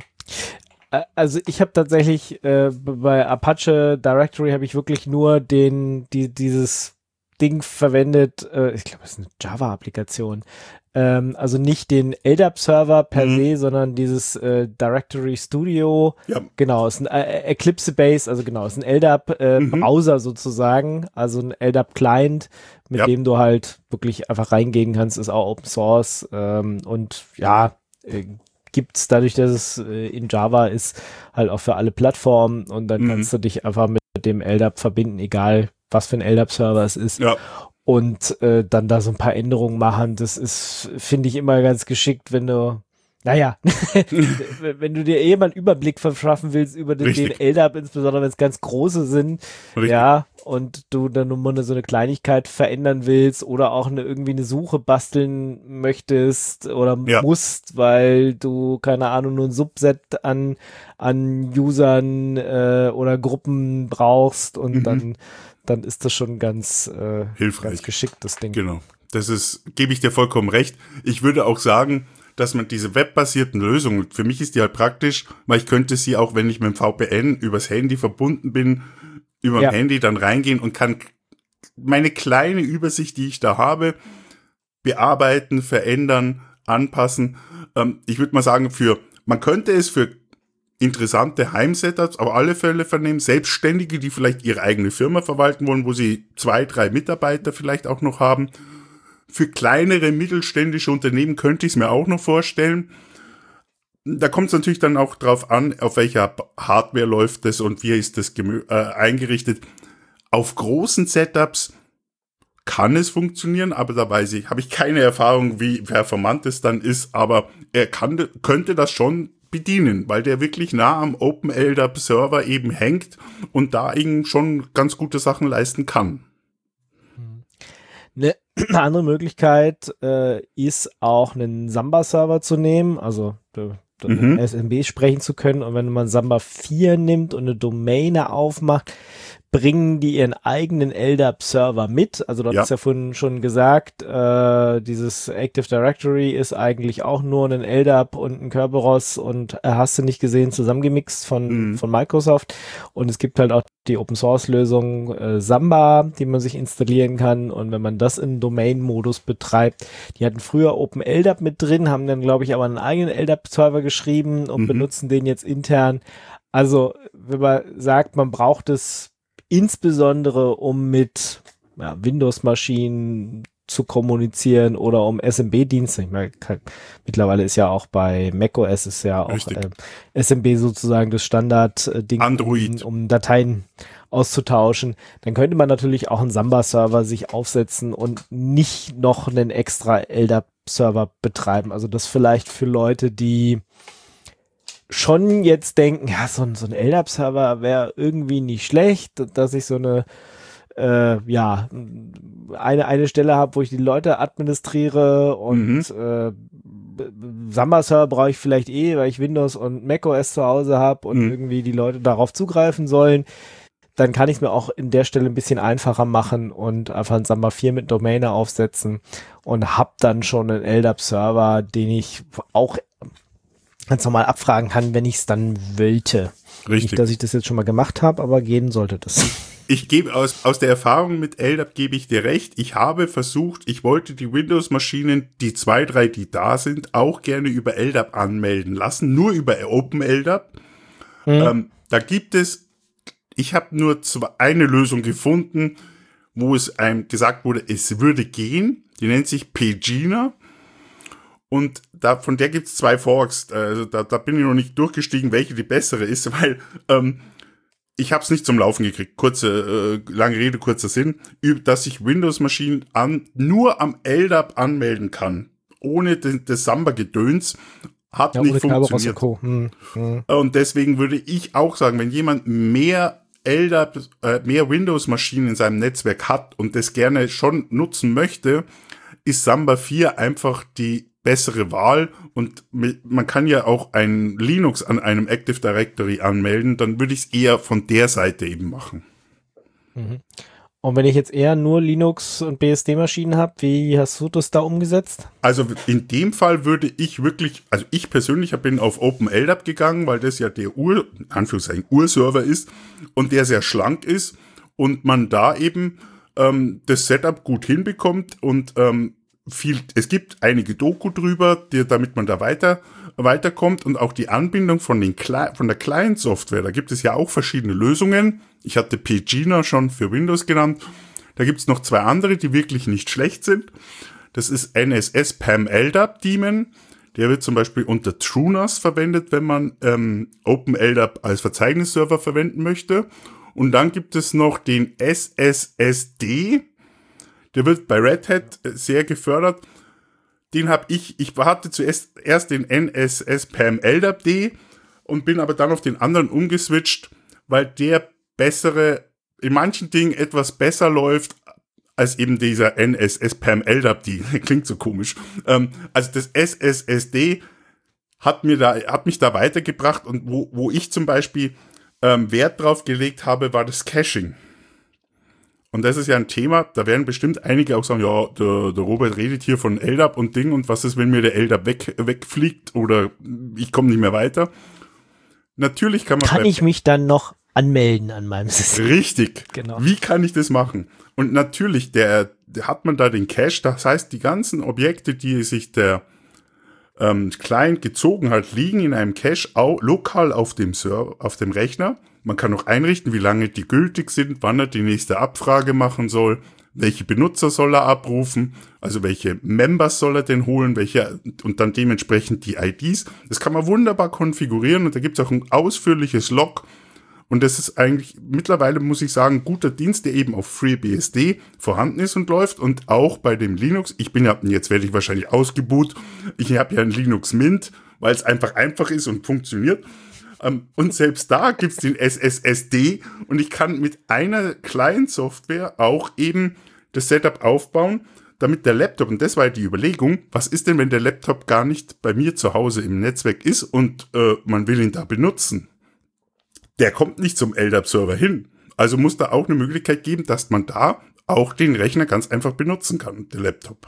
B: Also ich habe tatsächlich äh, bei Apache Directory habe ich wirklich nur den, die, dieses Ding verwendet, äh, ich glaube, es ist eine Java-Applikation. Ähm, also nicht den L D A P-Server per mhm. se, sondern dieses äh, Directory Studio. Ja. Genau, ist ein äh, Eclipse-based, also genau, ist ein L D A P-Browser äh, mhm. sozusagen, also ein L D A P-Client, mit ja. dem du halt wirklich einfach reingehen kannst, ist auch Open Source ähm, und ja, äh, gibt's dadurch, dass es äh, in Java ist, halt auch für alle Plattformen und dann mhm. kannst du dich einfach mit dem L D A P verbinden, egal was für ein L D A P-Server es ist. Ja. Und äh, dann da so ein paar Änderungen machen. Das ist, finde ich, immer ganz geschickt, wenn du, naja, wenn du dir eh mal einen Überblick verschaffen willst über den, den L D A P, insbesondere wenn es ganz große sind, Richtig. ja, und du dann nur mal so eine Kleinigkeit verändern willst oder auch eine, irgendwie eine Suche basteln möchtest oder ja. musst, weil du, keine Ahnung, nur ein Subset an, an Usern äh, oder Gruppen brauchst und mhm. dann dann ist das schon ganz, äh, hilfreich, ganz geschickt, das Ding.
C: Genau, das ist, gebe ich dir vollkommen recht. Ich würde auch sagen, dass man diese webbasierten Lösungen, für mich ist die halt praktisch, weil ich könnte sie auch, wenn ich mit dem V P N übers Handy verbunden bin, über ja. dem Handy dann reingehen und kann meine kleine Übersicht, die ich da habe, bearbeiten, verändern, anpassen. Ähm, ich würde mal sagen, für, man könnte es für interessante Heim-Setups, auf alle Fälle vernehmen, Selbstständige, die vielleicht ihre eigene Firma verwalten wollen, wo sie zwei, drei Mitarbeiter vielleicht auch noch haben. Für kleinere mittelständische Unternehmen könnte ich es mir auch noch vorstellen. Da kommt es natürlich dann auch drauf an, auf welcher Hardware läuft das und wie ist das gemü- äh, eingerichtet. Auf großen Setups kann es funktionieren, aber da weiß ich, habe ich keine Erfahrung, wie performant es dann ist, aber er kann, könnte das schon bedienen, weil der wirklich nah am Open L D A P-Server eben hängt und da eben schon ganz gute Sachen leisten kann.
B: Eine andere Möglichkeit äh, ist auch einen Samba-Server zu nehmen, also äh, mhm. S M B sprechen zu können, und wenn man Samba vier nimmt und eine Domäne aufmacht, bringen die ihren eigenen L D A P-Server mit. Also du hast ja. ja vorhin schon gesagt, äh, dieses Active Directory ist eigentlich auch nur ein L D A P und ein Kerberos und äh, hast du nicht gesehen, zusammengemixt von, mhm. von Microsoft. Und es gibt halt auch die Open-Source-Lösung äh, Samba, die man sich installieren kann. Und wenn man das im Domain-Modus betreibt, die hatten früher Open L D A P mit drin, haben dann, glaube ich, aber einen eigenen L D A P-Server geschrieben und mhm. benutzen den jetzt intern. Also wenn man sagt, man braucht es insbesondere um mit ja, Windows-Maschinen zu kommunizieren oder um S M B-Dienste. Ich meine, kann, mittlerweile ist ja auch bei macOS ist ja auch äh, S M B sozusagen das Standard-Ding, um, um Dateien auszutauschen. Dann könnte man natürlich auch einen Samba-Server sich aufsetzen und nicht noch einen extra L D A P-Server betreiben. Also das vielleicht für Leute, die schon jetzt denken, ja, so ein, so ein L D A P-Server wäre irgendwie nicht schlecht, dass ich so eine, äh, ja, eine, eine Stelle habe, wo ich die Leute administriere und mhm. äh, Samba-Server brauche ich vielleicht eh, weil ich Windows und macOS zu Hause habe und mhm. irgendwie die Leute darauf zugreifen sollen. Dann kann ich es mir auch in der Stelle ein bisschen einfacher machen und einfach ein Samba vier mit Domäne aufsetzen und habe dann schon einen L D A P-Server, den ich auch ganz normal abfragen kann, wenn ich es dann wollte.
C: Richtig.
B: Nicht, dass ich das jetzt schon mal gemacht habe, aber gehen sollte das.
C: Ich gebe aus, aus der Erfahrung mit L D A P gebe ich dir recht. Ich habe versucht, ich wollte die Windows-Maschinen, die zwei, drei, die da sind, auch gerne über L D A P anmelden lassen, nur über OpenLDAP. Mhm. Ähm, da gibt es, ich habe nur zwei, eine Lösung gefunden, wo es einem gesagt wurde, es würde gehen. Die nennt sich Pegina. Und da, von der gibt es zwei Forks. Also da, da bin ich noch nicht durchgestiegen, welche die bessere ist, weil ähm, ich habe es nicht zum Laufen gekriegt. Kurze, äh, lange Rede, kurzer Sinn. Dass ich Windows-Maschinen an, nur am L D A P anmelden kann, ohne den, das Samba-Gedöns, hat ja, nicht funktioniert. Hm, hm. Und deswegen würde ich auch sagen, wenn jemand mehr L D A P, äh, mehr Windows-Maschinen in seinem Netzwerk hat und das gerne schon nutzen möchte, ist Samba vier einfach die bessere Wahl, und mit, man kann ja auch ein Linux an einem Active Directory anmelden, dann würde ich es eher von der Seite eben machen.
B: Mhm. Und wenn ich jetzt eher nur Linux und B S D-Maschinen habe, wie hast du das da umgesetzt?
C: Also in dem Fall würde ich wirklich, also ich persönlich bin auf OpenLDAP gegangen, weil das ja der Ur, in Anführungszeichen Urserver ist und der sehr schlank ist und man da eben ähm, das Setup gut hinbekommt und ähm, viel, es gibt einige Doku drüber, die, damit man da weiter weiterkommt, und auch die Anbindung von den Cli- von der Client-Software. Da gibt es ja auch verschiedene Lösungen. Ich hatte Pegina schon für Windows genannt. Da gibt es noch zwei andere, die wirklich nicht schlecht sind. Das ist N S S PAM-LDAP Daemon. Der wird zum Beispiel unter TrueNAS verwendet, wenn man ähm, OpenLDAP als Verzeichnisserver verwenden möchte. Und dann gibt es noch den S S S D. Der wird bei Red Hat sehr gefördert. Den habe ich, ich hatte zuerst erst den N S S PAM-LDAP-D und bin aber dann auf den anderen umgeswitcht, weil der bessere, in manchen Dingen etwas besser läuft als eben dieser N S S PAM-LDAP-D. Klingt so komisch. Ähm, also das S S S D hat mir da, hat mich da weitergebracht, und wo, wo ich zum Beispiel ähm, Wert drauf gelegt habe, war das Caching. Und das ist ja ein Thema, da werden bestimmt einige auch sagen, ja, der, der Robert redet hier von L D A P und Ding, und was ist, wenn mir der L D A P weg, wegfliegt oder ich komme nicht mehr weiter. Natürlich kann man...
B: Kann ich mich dann noch anmelden an meinem System?
C: Richtig. Genau. Wie kann ich das machen? Und natürlich, der, der hat man da den Cache, das heißt, die ganzen Objekte, die sich der ähm, Client gezogen hat, liegen in einem Cache auch lokal auf dem Server, auf dem Rechner. Man kann auch einrichten, wie lange die gültig sind, wann er die nächste Abfrage machen soll, welche Benutzer soll er abrufen, also welche Members soll er denn holen, welche, und dann dementsprechend die I Ds. Das kann man wunderbar konfigurieren, und da gibt es auch ein ausführliches Log. Und das ist eigentlich mittlerweile, muss ich sagen, ein guter Dienst, der eben auf FreeBSD vorhanden ist und läuft, und auch bei dem Linux. Ich bin ja, jetzt werde ich wahrscheinlich ausgebuht, ich habe ja ein Linux Mint, weil es einfach einfach ist und funktioniert. Und selbst da gibt's den S S S D, und ich kann mit einer Client-Software auch eben das Setup aufbauen, damit der Laptop, und das war die Überlegung, was ist denn, wenn der Laptop gar nicht bei mir zu Hause im Netzwerk ist und äh, man will ihn da benutzen? Der kommt nicht zum L D A P-Server hin. Also muss da auch eine Möglichkeit geben, dass man da auch den Rechner ganz einfach benutzen kann, der Laptop.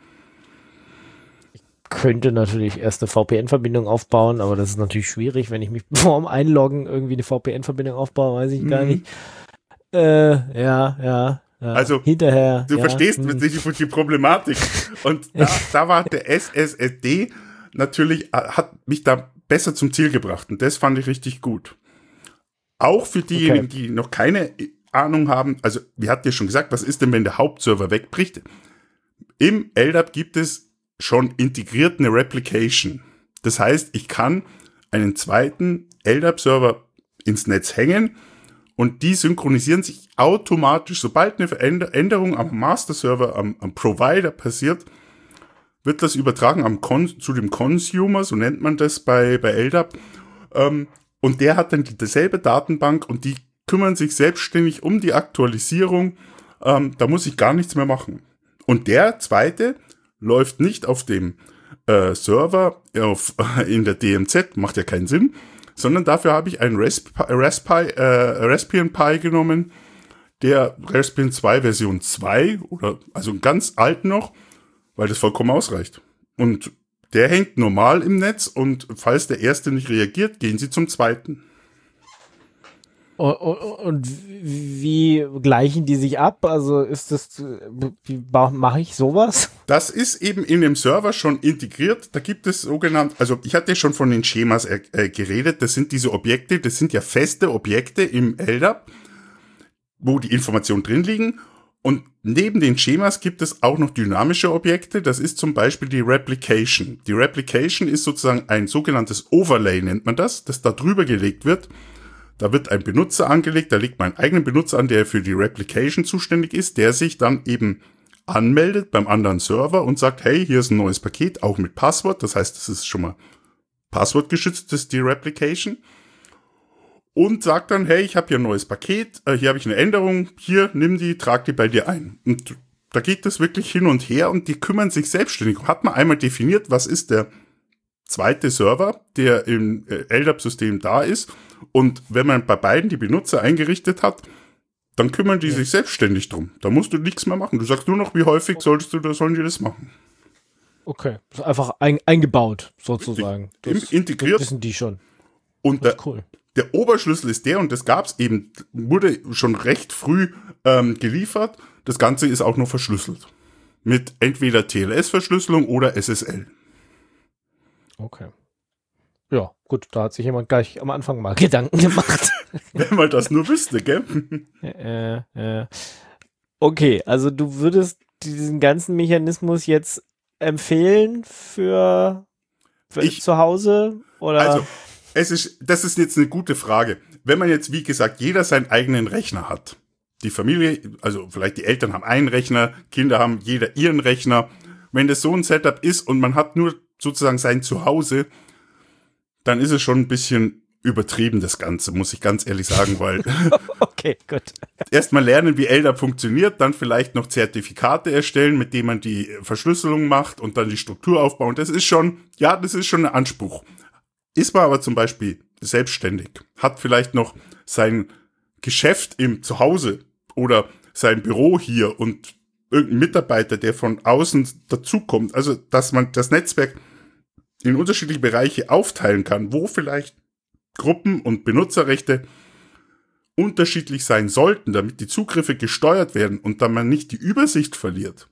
B: Könnte natürlich erst eine V P N-Verbindung aufbauen, aber das ist natürlich schwierig, wenn ich mich vor dem Einloggen irgendwie eine V P N-Verbindung aufbaue, weiß ich gar nicht. Äh, ja, ja, ja.
C: Also,
B: hinterher.
C: Du
B: ja,
C: verstehst
B: hm.
C: die, die Problematik. Und da, da war der S S S D natürlich, hat mich da besser zum Ziel gebracht, und das fand ich richtig gut. Auch für diejenigen, okay. die noch keine Ahnung haben, also wir hatten ja schon gesagt, was ist denn, wenn der Hauptserver wegbricht? Im L D A P gibt es schon integriert eine Replication. Das heißt, ich kann einen zweiten L D A P-Server ins Netz hängen, und die synchronisieren sich automatisch. Sobald eine Veränderung am Master-Server, am, am Provider passiert, wird das übertragen am Con- zu dem Consumer, so nennt man das bei, bei L D A P. Ähm, und der hat dann dieselbe Datenbank, und die kümmern sich selbstständig um die Aktualisierung. Ähm, da muss ich gar nichts mehr machen. Und der zweite läuft nicht auf dem äh, Server auf, äh, in der D M Z, macht ja keinen Sinn, sondern dafür habe ich einen Rasp- Raspi, äh, Raspbian Pi genommen, der Raspbian zwei Version zwei, oder also ganz alt noch, weil das vollkommen ausreicht. Und der hängt normal im Netz, und falls der erste nicht reagiert, gehen Sie zum zweiten.
B: Und, und wie gleichen die sich ab? Also ist das, wie mache ich sowas?
C: Das ist eben in dem Server schon integriert. Da gibt es sogenannte, also ich hatte schon von den Schemas äh, geredet. Das sind diese Objekte, das sind ja feste Objekte im L D A P, wo die Informationen drin liegen. Und neben den Schemas gibt es auch noch dynamische Objekte. Das ist zum Beispiel die Replication. Die Replication ist sozusagen ein sogenanntes Overlay, nennt man das, das da drüber gelegt wird. Da wird ein Benutzer angelegt, da legt man einen eigenen Benutzer an, der für die Replication zuständig ist, der sich dann eben anmeldet beim anderen Server und sagt, hey, hier ist ein neues Paket, auch mit Passwort. Das heißt, das ist schon mal passwortgeschützt, das ist die Replication. Und sagt dann, hey, ich habe hier ein neues Paket, äh, hier habe ich eine Änderung, hier, nimm die, trag die bei dir ein. Und da geht das wirklich hin und her und die kümmern sich selbstständig. Hat man einmal definiert, was ist der zweite Server, der im L D A P-System da ist. Und wenn man bei beiden die Benutzer eingerichtet hat, dann kümmern die ja. sich selbstständig drum. Da musst du nichts mehr machen. Du sagst nur noch, wie häufig solltest du, da sollen die das machen.
B: Okay, einfach ein, eingebaut, sozusagen. Das,
C: integriert.
B: Das wissen die schon.
C: Und
B: das
C: der,
B: ist cool.
C: Der Oberschlüssel ist der, und das gab's eben, wurde schon recht früh ähm, geliefert. Das Ganze ist auch noch verschlüsselt. Mit entweder T L S-Verschlüsselung oder S S L.
B: Okay. Ja, gut, da hat sich jemand gleich am Anfang mal Gedanken gemacht.
C: Wenn man das nur wüsste, gell?
B: äh, äh. Okay, also du würdest diesen ganzen Mechanismus jetzt empfehlen für, für
C: ich,
B: zu Hause? Oder?
C: Also, es ist, das ist jetzt eine gute Frage. Wenn man jetzt, wie gesagt, jeder seinen eigenen Rechner hat. Die Familie, also vielleicht die Eltern haben einen Rechner, Kinder haben jeder ihren Rechner. Wenn das so ein Setup ist und man hat nur sozusagen sein Zuhause, dann ist es schon ein bisschen übertrieben, das Ganze, muss ich ganz ehrlich sagen, weil
B: okay, gut.
C: Erstmal lernen, wie L D A P funktioniert, dann vielleicht noch Zertifikate erstellen, mit denen man die Verschlüsselung macht und dann die Struktur aufbauen. Das ist schon, ja, das ist schon ein Anspruch. Ist man aber zum Beispiel selbstständig, hat vielleicht noch sein Geschäft im Zuhause oder sein Büro hier und irgendein Mitarbeiter, der von außen dazukommt, also dass man das Netzwerk in unterschiedliche Bereiche aufteilen kann, wo vielleicht Gruppen und Benutzerrechte unterschiedlich sein sollten, damit die Zugriffe gesteuert werden und dann man nicht die Übersicht verliert.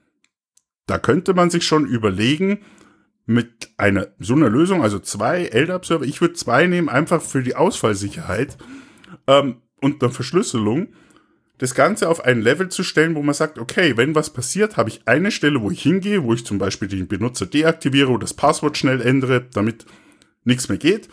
C: Da könnte man sich schon überlegen, mit einer so einer Lösung, also zwei L D A P-Server, ich würde zwei nehmen, einfach für die Ausfallsicherheit ähm, und der Verschlüsselung, das Ganze auf ein Level zu stellen, wo man sagt, okay, wenn was passiert, habe ich eine Stelle, wo ich hingehe, wo ich zum Beispiel den Benutzer deaktiviere oder das Passwort schnell ändere, damit nichts mehr geht.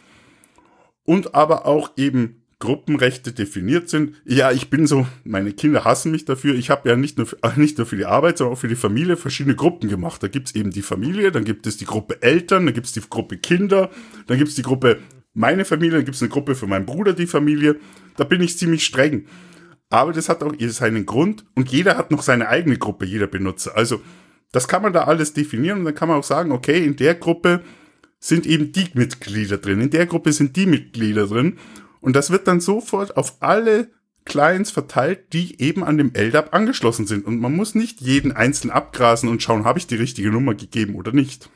C: Und aber auch eben Gruppenrechte definiert sind. Ja, ich bin so, meine Kinder hassen mich dafür. Ich habe ja nicht nur, für, nicht nur für die Arbeit, sondern auch für die Familie verschiedene Gruppen gemacht. Da gibt's eben die Familie, dann gibt es die Gruppe Eltern, dann gibt's die Gruppe Kinder, dann gibt's die Gruppe meine Familie, dann gibt's eine Gruppe für meinen Bruder, die Familie. Da bin ich ziemlich streng. Aber das hat auch seinen Grund und jeder hat noch seine eigene Gruppe, jeder Benutzer. Also das kann man da alles definieren und dann kann man auch sagen, okay, in der Gruppe sind eben die Mitglieder drin, in der Gruppe sind die Mitglieder drin und das wird dann sofort auf alle Clients verteilt, die eben an dem L D A P angeschlossen sind und man muss nicht jeden einzeln abgrasen und schauen, habe ich die richtige Nummer gegeben oder nicht.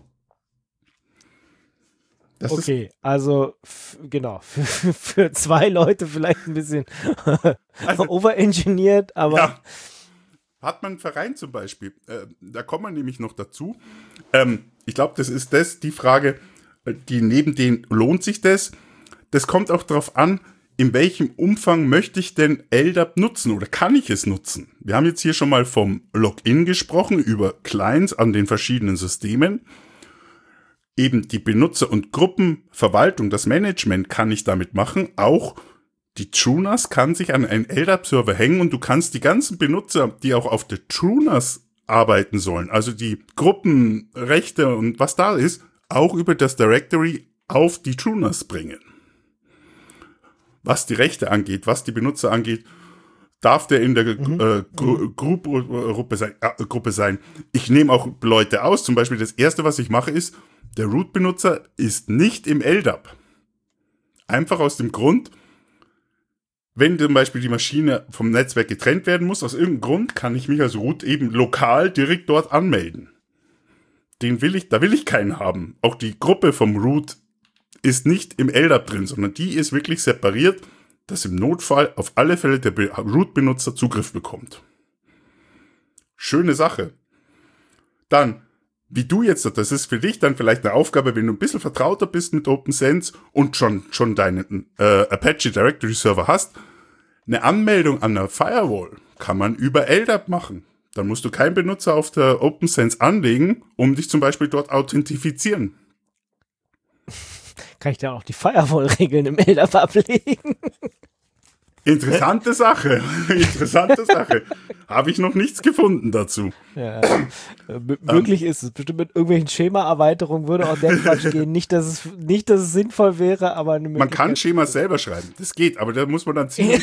B: Das okay, also f- genau, für, für zwei Leute vielleicht ein bisschen also, overengineert, aber... Ja.
C: Hat man einen Verein zum Beispiel, äh, da kommt man nämlich noch dazu. Ähm, ich glaube, das ist das, die Frage, die neben den, lohnt sich das? Das kommt auch darauf an, in welchem Umfang möchte ich denn L D A P nutzen oder kann ich es nutzen? Wir haben jetzt hier schon mal vom Login gesprochen, über Clients an den verschiedenen Systemen. Eben die Benutzer- und Gruppenverwaltung, das Management kann ich damit machen. Auch die TrueNAS kann sich an einen L D A P-Server hängen und du kannst die ganzen Benutzer, die auch auf der TrueNAS arbeiten sollen, also die Gruppenrechte und was da ist, auch über das Directory auf die TrueNAS bringen. Was die Rechte angeht, was die Benutzer angeht, darf der in der mhm. äh, Gru- Gru- Gruppe, sein, äh, Gruppe sein. Ich nehme auch Leute aus, zum Beispiel das erste, was ich mache, ist, der Root-Benutzer ist nicht im L D A P. Einfach aus dem Grund, wenn zum Beispiel die Maschine vom Netzwerk getrennt werden muss, aus irgendeinem Grund kann ich mich als Root eben lokal direkt dort anmelden. Den will ich, da will ich keinen haben. Auch die Gruppe vom Root ist nicht im L D A P drin, sondern die ist wirklich separiert. dass im Notfall auf alle Fälle der Be- Root-Benutzer Zugriff bekommt. Schöne Sache. Dann, wie du jetzt, das ist für dich dann vielleicht eine Aufgabe, wenn du ein bisschen vertrauter bist mit OpenSense und schon, schon deinen äh, Apache Directory Server hast, eine Anmeldung an einer Firewall kann man über L D A P machen. Dann musst du keinen Benutzer auf der OpenSense anlegen, um dich zum Beispiel dort authentifizieren.
B: Kann ich da auch die Firewall-Regeln im L D A P ablegen?
C: Interessante Sache. Interessante Sache. Habe ich noch nichts gefunden dazu.
B: Ja, m- möglich ist es. Bestimmt mit irgendwelchen Schema-Erweiterungen würde auch der Quatsch gehen. Nicht, dass es, nicht, dass es sinnvoll wäre, aber eine
C: Man kann
B: Möglichkeit-
C: Schemas selber schreiben. Das geht, aber da muss man dann ziehen.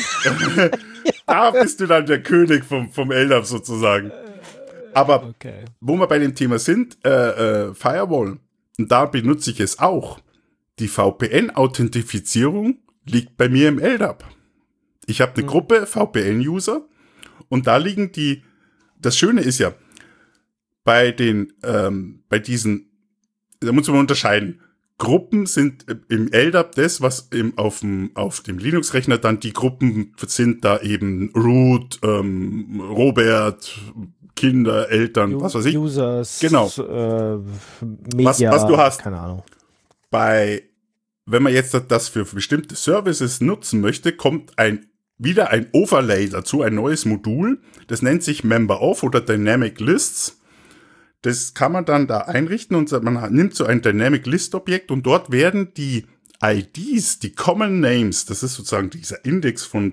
C: Da bist du dann der König vom, vom L D A P sozusagen. Aber
B: Okay.
C: wo wir bei dem Thema sind, äh, äh, Firewall, und da benutze ich es auch. Die V P N-Authentifizierung liegt bei mir im L D A P. Ich habe eine
B: Mhm.
C: Gruppe V P N-User und da liegen die, das Schöne ist ja, bei den, ähm, bei diesen, da muss man unterscheiden. Gruppen sind im L D A P das, was im, auf dem, auf dem Linux-Rechner dann die Gruppen sind, da eben Root, ähm, Robert, Kinder, Eltern,
B: U-
C: was weiß ich.
B: Users,
C: Genau.
B: äh, Media,
C: was du hast.
B: Keine Ahnung.
C: Bei, wenn man jetzt das für bestimmte Services nutzen möchte, kommt ein, wieder ein Overlay dazu, ein neues Modul. Das nennt sich Member of oder Dynamic Lists. Das kann man dann da einrichten und man nimmt so ein Dynamic List Objekt und dort werden die I Ds, die Common Names, das ist sozusagen dieser Index von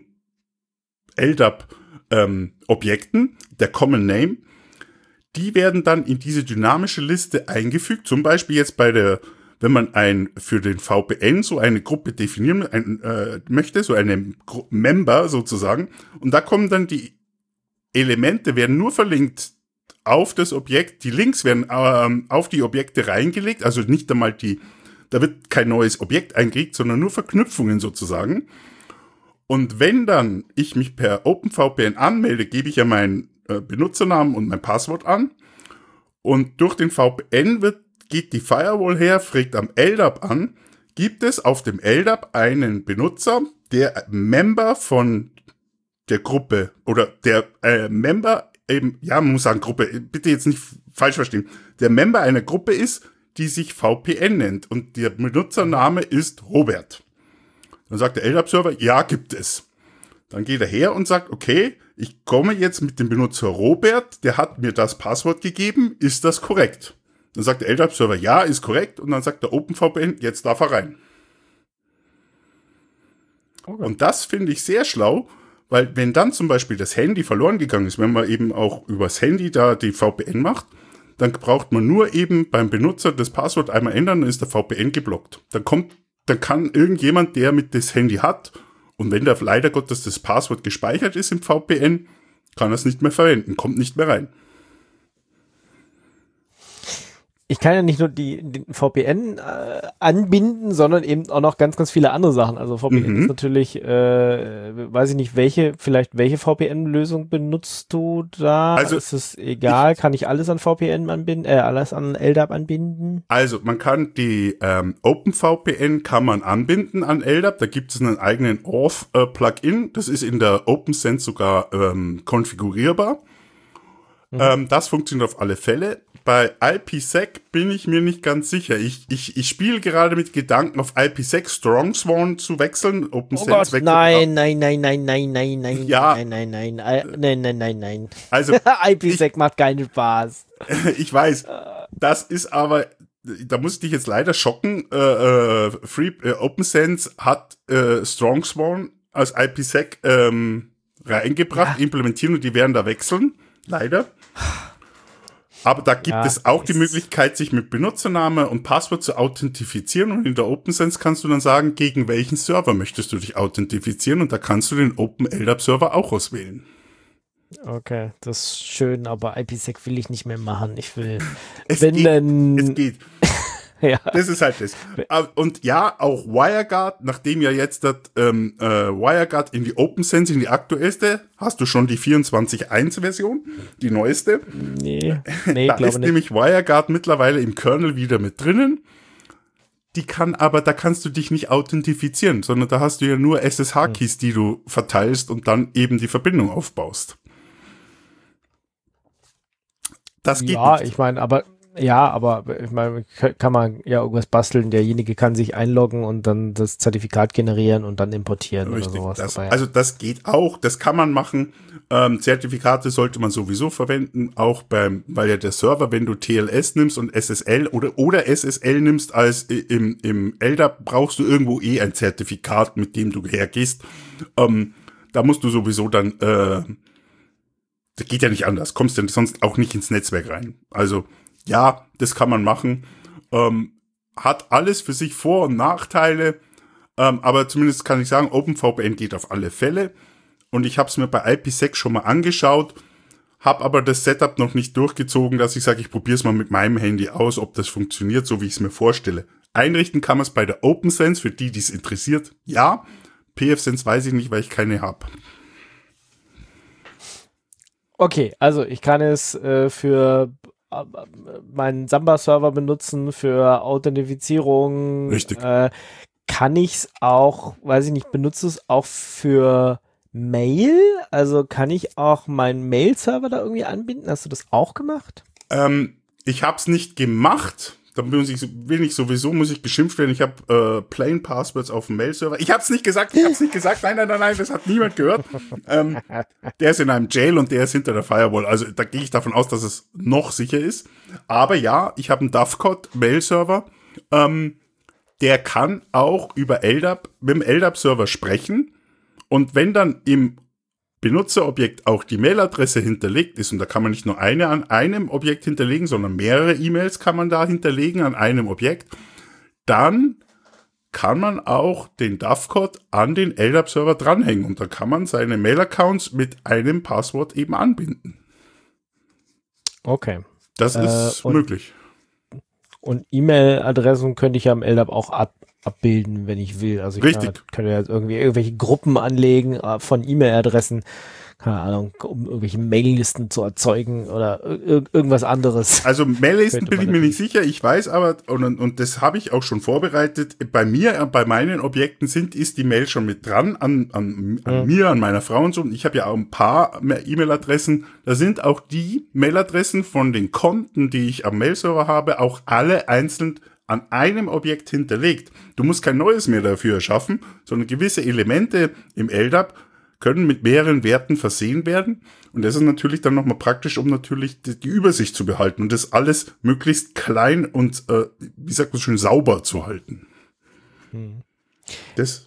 C: L D A P ähm, Objekten, der Common Name, die werden dann in diese dynamische Liste eingefügt. Zum Beispiel jetzt bei der, wenn man ein für den V P N so eine Gruppe definieren ein, äh, möchte, so eine Gru- Member sozusagen, und da kommen dann die Elemente, werden nur verlinkt auf das Objekt, die Links werden ähm, auf die Objekte reingelegt, also nicht einmal die, da wird kein neues Objekt eingelegt, sondern nur Verknüpfungen sozusagen. Und wenn dann ich mich per OpenVPN anmelde, gebe ich ja meinen äh, Benutzernamen und mein Passwort an. Und durch den V P N wird, geht die Firewall her, fragt am L D A P an, gibt es auf dem L D A P einen Benutzer, der Member von der Gruppe oder der äh, Member eben, ja, man muss sagen Gruppe, bitte jetzt nicht falsch verstehen, der Member einer Gruppe ist, die sich V P N nennt und der Benutzername ist Robert. Dann sagt der L D A P-Server, ja, gibt es. Dann geht er her und sagt, okay, ich komme jetzt mit dem Benutzer Robert, der hat mir das Passwort gegeben, ist das korrekt? Dann sagt der L D A P-Server, ja, ist korrekt. Und dann sagt der OpenVPN, jetzt darf er rein. Okay. Und das finde ich sehr schlau, weil wenn dann zum Beispiel das Handy verloren gegangen ist, wenn man eben auch übers Handy da die V P N macht, dann braucht man nur eben beim Benutzer das Passwort einmal ändern, dann ist der V P N geblockt. Dann kommt, dann kann irgendjemand, der mit das Handy hat, und wenn da leider Gottes das Passwort gespeichert ist im V P N, kann er es nicht mehr verwenden, kommt nicht mehr rein.
B: Ich kann ja nicht nur die, den V P N äh, anbinden, sondern eben auch noch ganz, ganz viele andere Sachen. Also V P N
C: Mhm.
B: ist natürlich, äh, weiß ich nicht, welche, vielleicht welche V P N-Lösung benutzt du da?
C: Also,
B: ist es egal? Kann ich alles an V P N anbinden, äh, alles an L D A P anbinden?
C: Also man kann die ähm, OpenVPN kann man anbinden an L D A P, da gibt es einen eigenen Auth-Plugin, das ist in der OpenSense sogar ähm, konfigurierbar. Mhm. Ähm, das funktioniert auf alle Fälle. Bei IPsec bin ich mir nicht ganz sicher. Ich, ich, ich spiele gerade mit Gedanken, auf IPsec StrongSwarm zu wechseln. OpenSense
B: Oh Gott,
C: wechselt
B: nein, nein, nein, nein, nein, nein, nein,
C: Ja.
B: nein, nein, nein, nein, nein, nein, nein, nein.
C: Also
B: IPsec macht keinen Spaß.
C: ich weiß, das ist aber, da muss ich dich jetzt leider schocken. Äh, äh, Free äh, OpenSense hat äh, StrongSwarm als IPsec ähm, reingebracht,
B: Ja.
C: implementieren und die werden da wechseln. Leider. Aber da gibt
B: Ja,
C: es auch die
B: ist-
C: Möglichkeit, sich mit Benutzername und Passwort zu authentifizieren. Und in der OpenSense kannst du dann sagen, gegen welchen Server möchtest du dich authentifizieren. Und da kannst du den OpenLDAP-Server auch auswählen.
B: Okay, das ist schön, aber IPsec will ich nicht mehr machen. Ich will,
C: Es
B: wenn
C: geht,
B: denn,
C: es geht.
B: ja.
C: Das ist halt das. Und ja, auch WireGuard, nachdem ja jetzt das ähm, äh, WireGuard in die OpenSense, in die aktuellste, hast du schon die vierundzwanzig Punkt eins Version, die neueste.
B: Nee, nee,
C: Da
B: glaube
C: ist
B: nicht.
C: nämlich WireGuard mittlerweile im Kernel wieder mit drinnen. Die kann aber, da kannst du dich nicht authentifizieren, sondern da hast du ja nur S S H-Keys, die du verteilst und dann eben die Verbindung aufbaust. Das geht
B: ja,
C: nicht.
B: ich meine, aber ja, aber ich meine, kann man ja irgendwas basteln. Derjenige kann sich einloggen und dann das Zertifikat generieren und dann importieren
C: Richtig,
B: oder sowas.
C: das,
B: aber ja.
C: Also das geht auch, das kann man machen. Ähm, Zertifikate sollte man sowieso verwenden, auch beim, weil ja der Server, wenn du T L S nimmst und S S L oder oder S S L nimmst als im im L D A P, brauchst du irgendwo eh ein Zertifikat, mit dem du hergehst. Ähm, da musst du sowieso dann, äh, das geht ja nicht anders, kommst ja sonst auch nicht ins Netzwerk rein. Also ja, das kann man machen. Ähm, hat alles für sich Vor- und Nachteile. Ähm, aber zumindest kann ich sagen, OpenVPN geht auf alle Fälle. Und ich habe es mir bei I P sec schon mal angeschaut, habe aber das Setup noch nicht durchgezogen, dass ich sage, ich probiere es mal mit meinem Handy aus, ob das funktioniert, so wie ich es mir vorstelle. Einrichten kann man es bei der OpenSense, für die, die es interessiert. Ja, P F Sense weiß ich nicht, weil ich keine habe.
B: Okay, also ich kann es äh, für äh, meinen Samba-Server benutzen, für Authentifizierung.
C: Richtig.
B: Äh, kann ich es auch, weiß ich nicht, benutze es auch für Mail? Also kann ich auch meinen Mail-Server da irgendwie anbinden? Hast du das auch gemacht?
C: Ähm, ich habe es nicht gemacht. Da muss ich, will ich sowieso, muss ich beschimpft werden. Ich habe äh, Plain Passwords auf dem Mail-Server. Ich habe es nicht gesagt, ich habe es nicht gesagt. Nein, nein, nein, nein, das hat niemand gehört. ähm, der ist in einem Jail und der ist hinter der Firewall. Also da gehe ich davon aus, dass es noch sicher ist. Aber ja, ich habe einen Dovecot Mail-Server. Ähm, der kann auch über L D A P, mit dem L D A P-Server sprechen. Und wenn dann im Benutzerobjekt auch die Mailadresse hinterlegt ist, und da kann man nicht nur eine an einem Objekt hinterlegen, sondern mehrere E-Mails kann man da hinterlegen an einem Objekt, dann kann man auch den Dovecot an den L D A P-Server dranhängen und da kann man seine Mail-Accounts mit einem Passwort eben anbinden.
B: Okay.
C: Das
B: Äh,
C: ist
B: und-
C: möglich.
B: Und E-Mail-Adressen könnte ich ja im L D A P auch ab, abbilden, wenn ich will. Also ich
C: Richtig.
B: kann, kann ja irgendwie irgendwelche Gruppen anlegen äh, von E-Mail-Adressen, keine Ahnung, um irgendwelche Mail-Listen zu erzeugen oder ir irgendwas anderes.
C: Also Maillisten
B: Könnte
C: bin
B: man
C: ich mir nicht sicher, ich weiß aber, und, und das habe ich auch schon vorbereitet, bei mir, äh, bei meinen Objekten sind, ist die Mail schon mit dran, an, an, an
B: Mhm.
C: mir, an meiner Frau und so, und ich habe ja auch ein paar E-Mail-Adressen, da sind auch die Mail-Adressen von den Konten, die ich am Mail-Server habe, auch alle einzeln an einem Objekt hinterlegt. Du musst kein neues mehr dafür erschaffen, sondern gewisse Elemente im L D A P können mit mehreren Werten versehen werden. Und das ist natürlich dann nochmal praktisch, um natürlich die, die Übersicht zu behalten und das alles möglichst klein und, äh, wie sagt man schön, sauber zu halten.
B: Hm.
C: Das,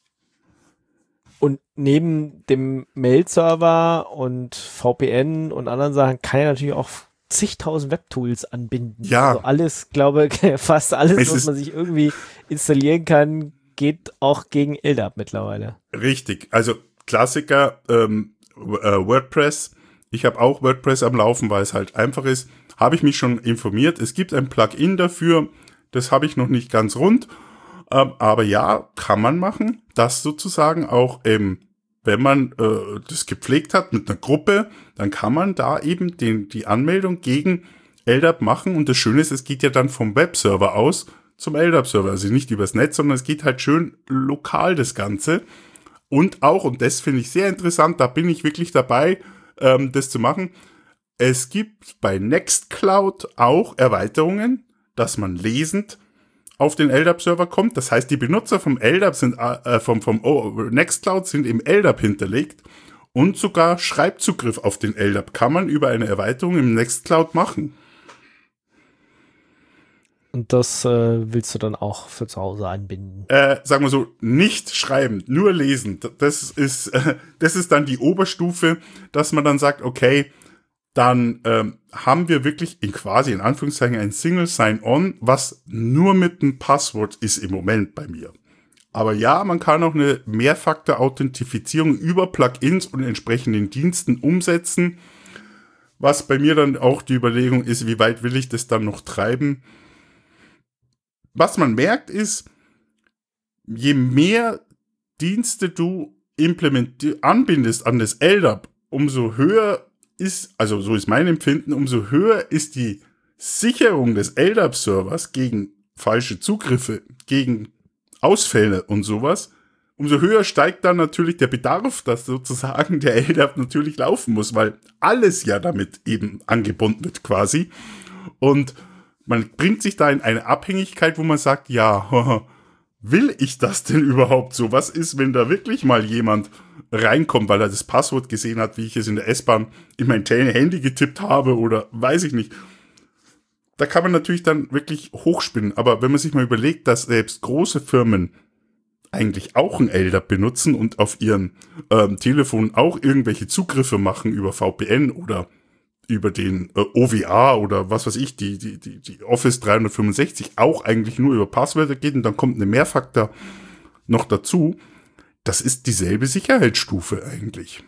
B: Und neben dem Mail-Server und V P N und anderen Sachen kann ich natürlich auch zigtausend Webtools anbinden.
C: Ja.
B: Also alles, glaube ich, fast alles,
C: Es
B: was
C: ist-
B: man sich irgendwie installieren kann, geht auch gegen L D A P mittlerweile.
C: richtig. Also Klassiker, ähm, äh, WordPress. Ich habe auch WordPress am Laufen, weil es halt einfach ist. Habe ich mich schon informiert. Es gibt ein Plugin dafür. Das habe ich noch nicht ganz rund. Ähm, aber ja, kann man machen. Das sozusagen auch, ähm, wenn man äh, das gepflegt hat mit einer Gruppe, dann kann man da eben den, die Anmeldung gegen L D A P machen. Und das Schöne ist, es geht ja dann vom Webserver aus zum L D A P-Server. Also nicht übers Netz, sondern es geht halt schön lokal das Ganze. Und auch, und das finde ich sehr interessant, da bin ich wirklich dabei, ähm, das zu machen. Es gibt bei Nextcloud auch Erweiterungen, dass man lesend auf den L D A P-Server kommt. Das heißt, die Benutzer vom L D A P sind, äh, vom, vom oh, Nextcloud sind im L D A P hinterlegt und sogar Schreibzugriff auf den L D A P kann man über eine Erweiterung im Nextcloud machen.
B: Und das äh, willst du dann auch für zu Hause anbinden.
C: Äh, sagen wir so, nicht schreiben, nur lesen. Das ist, äh, das ist dann die Oberstufe, dass man dann sagt, okay, dann ähm, haben wir wirklich in quasi in Anführungszeichen ein Single Sign-On, was nur mit einem Passwort ist im Moment bei mir. Aber ja, man kann auch eine Mehrfaktor-Authentifizierung über Plugins und entsprechenden Diensten umsetzen, was bei mir dann auch die Überlegung ist, wie weit will ich das dann noch treiben. Was man merkt ist, je mehr Dienste du implementi- anbindest an das L D A P, umso höher ist, also so ist mein Empfinden, umso höher ist die Sicherung des L D A P-Servers gegen falsche Zugriffe, gegen Ausfälle und sowas, umso höher steigt dann natürlich der Bedarf, dass sozusagen der L D A P natürlich laufen muss, weil alles ja damit eben angebunden wird quasi. Und man bringt sich da in eine Abhängigkeit, wo man sagt, ja, will ich das denn überhaupt so? Was ist, wenn da wirklich mal jemand reinkommt, weil er das Passwort gesehen hat, wie ich es in der S-Bahn in mein Handy getippt habe oder weiß ich nicht. Da kann man natürlich dann wirklich hochspinnen. Aber wenn man sich mal überlegt, dass selbst große Firmen eigentlich auch ein L D A P benutzen und auf ihren ähm, Telefonen auch irgendwelche Zugriffe machen über V P N oder über den äh, O W A oder was weiß ich, die, die, die, die Office dreihundertfünfundsechzig auch eigentlich nur über Passwörter geht und dann kommt eine Mehrfaktor noch dazu. Das ist dieselbe Sicherheitsstufe eigentlich.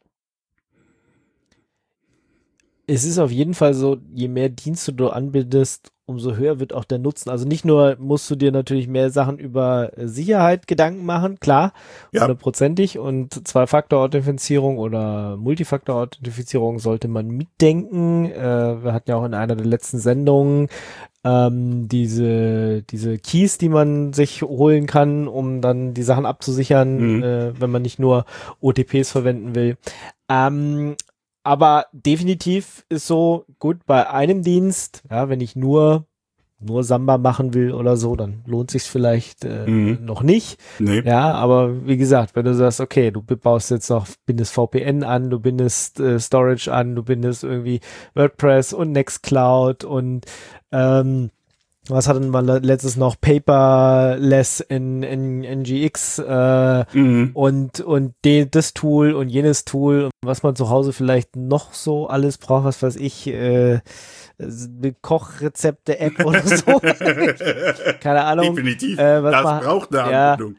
B: Es ist auf jeden Fall so, je mehr Dienste du anbindest, umso höher wird auch der Nutzen. Also nicht nur musst du dir natürlich mehr Sachen über Sicherheit Gedanken machen, klar,
C: Ja.
B: hundertprozentig. Und Zwei-Faktor-Authentifizierung oder Multifaktor-Authentifizierung sollte man mitdenken. Äh, wir hatten ja auch in einer der letzten Sendungen ähm, diese, diese Keys, die man sich holen kann, um dann die Sachen abzusichern,
C: Mhm.
B: äh, wenn man nicht nur O T Ps verwenden will. Ähm, Aber definitiv ist so, gut, bei einem Dienst, ja, wenn ich nur, nur Samba machen will oder so, dann lohnt sich's vielleicht äh,
C: Mhm.
B: noch nicht.
C: Nee.
B: Ja, aber wie gesagt, wenn du sagst, okay, du baust jetzt noch, bindest V P N an, du bindest äh, Storage an, du bindest irgendwie WordPress und Nextcloud und ähm, was hatten wir letztes noch? Paperless in, in N G X äh,
C: Mhm.
B: und, und de, das Tool und jenes Tool, und was man zu Hause vielleicht noch so alles braucht, was weiß ich, äh, eine Kochrezepte-App oder so. Keine Ahnung.
C: Definitiv.
B: Äh, was
C: das
B: man-
C: braucht eine
B: ja.
C: Anbindung.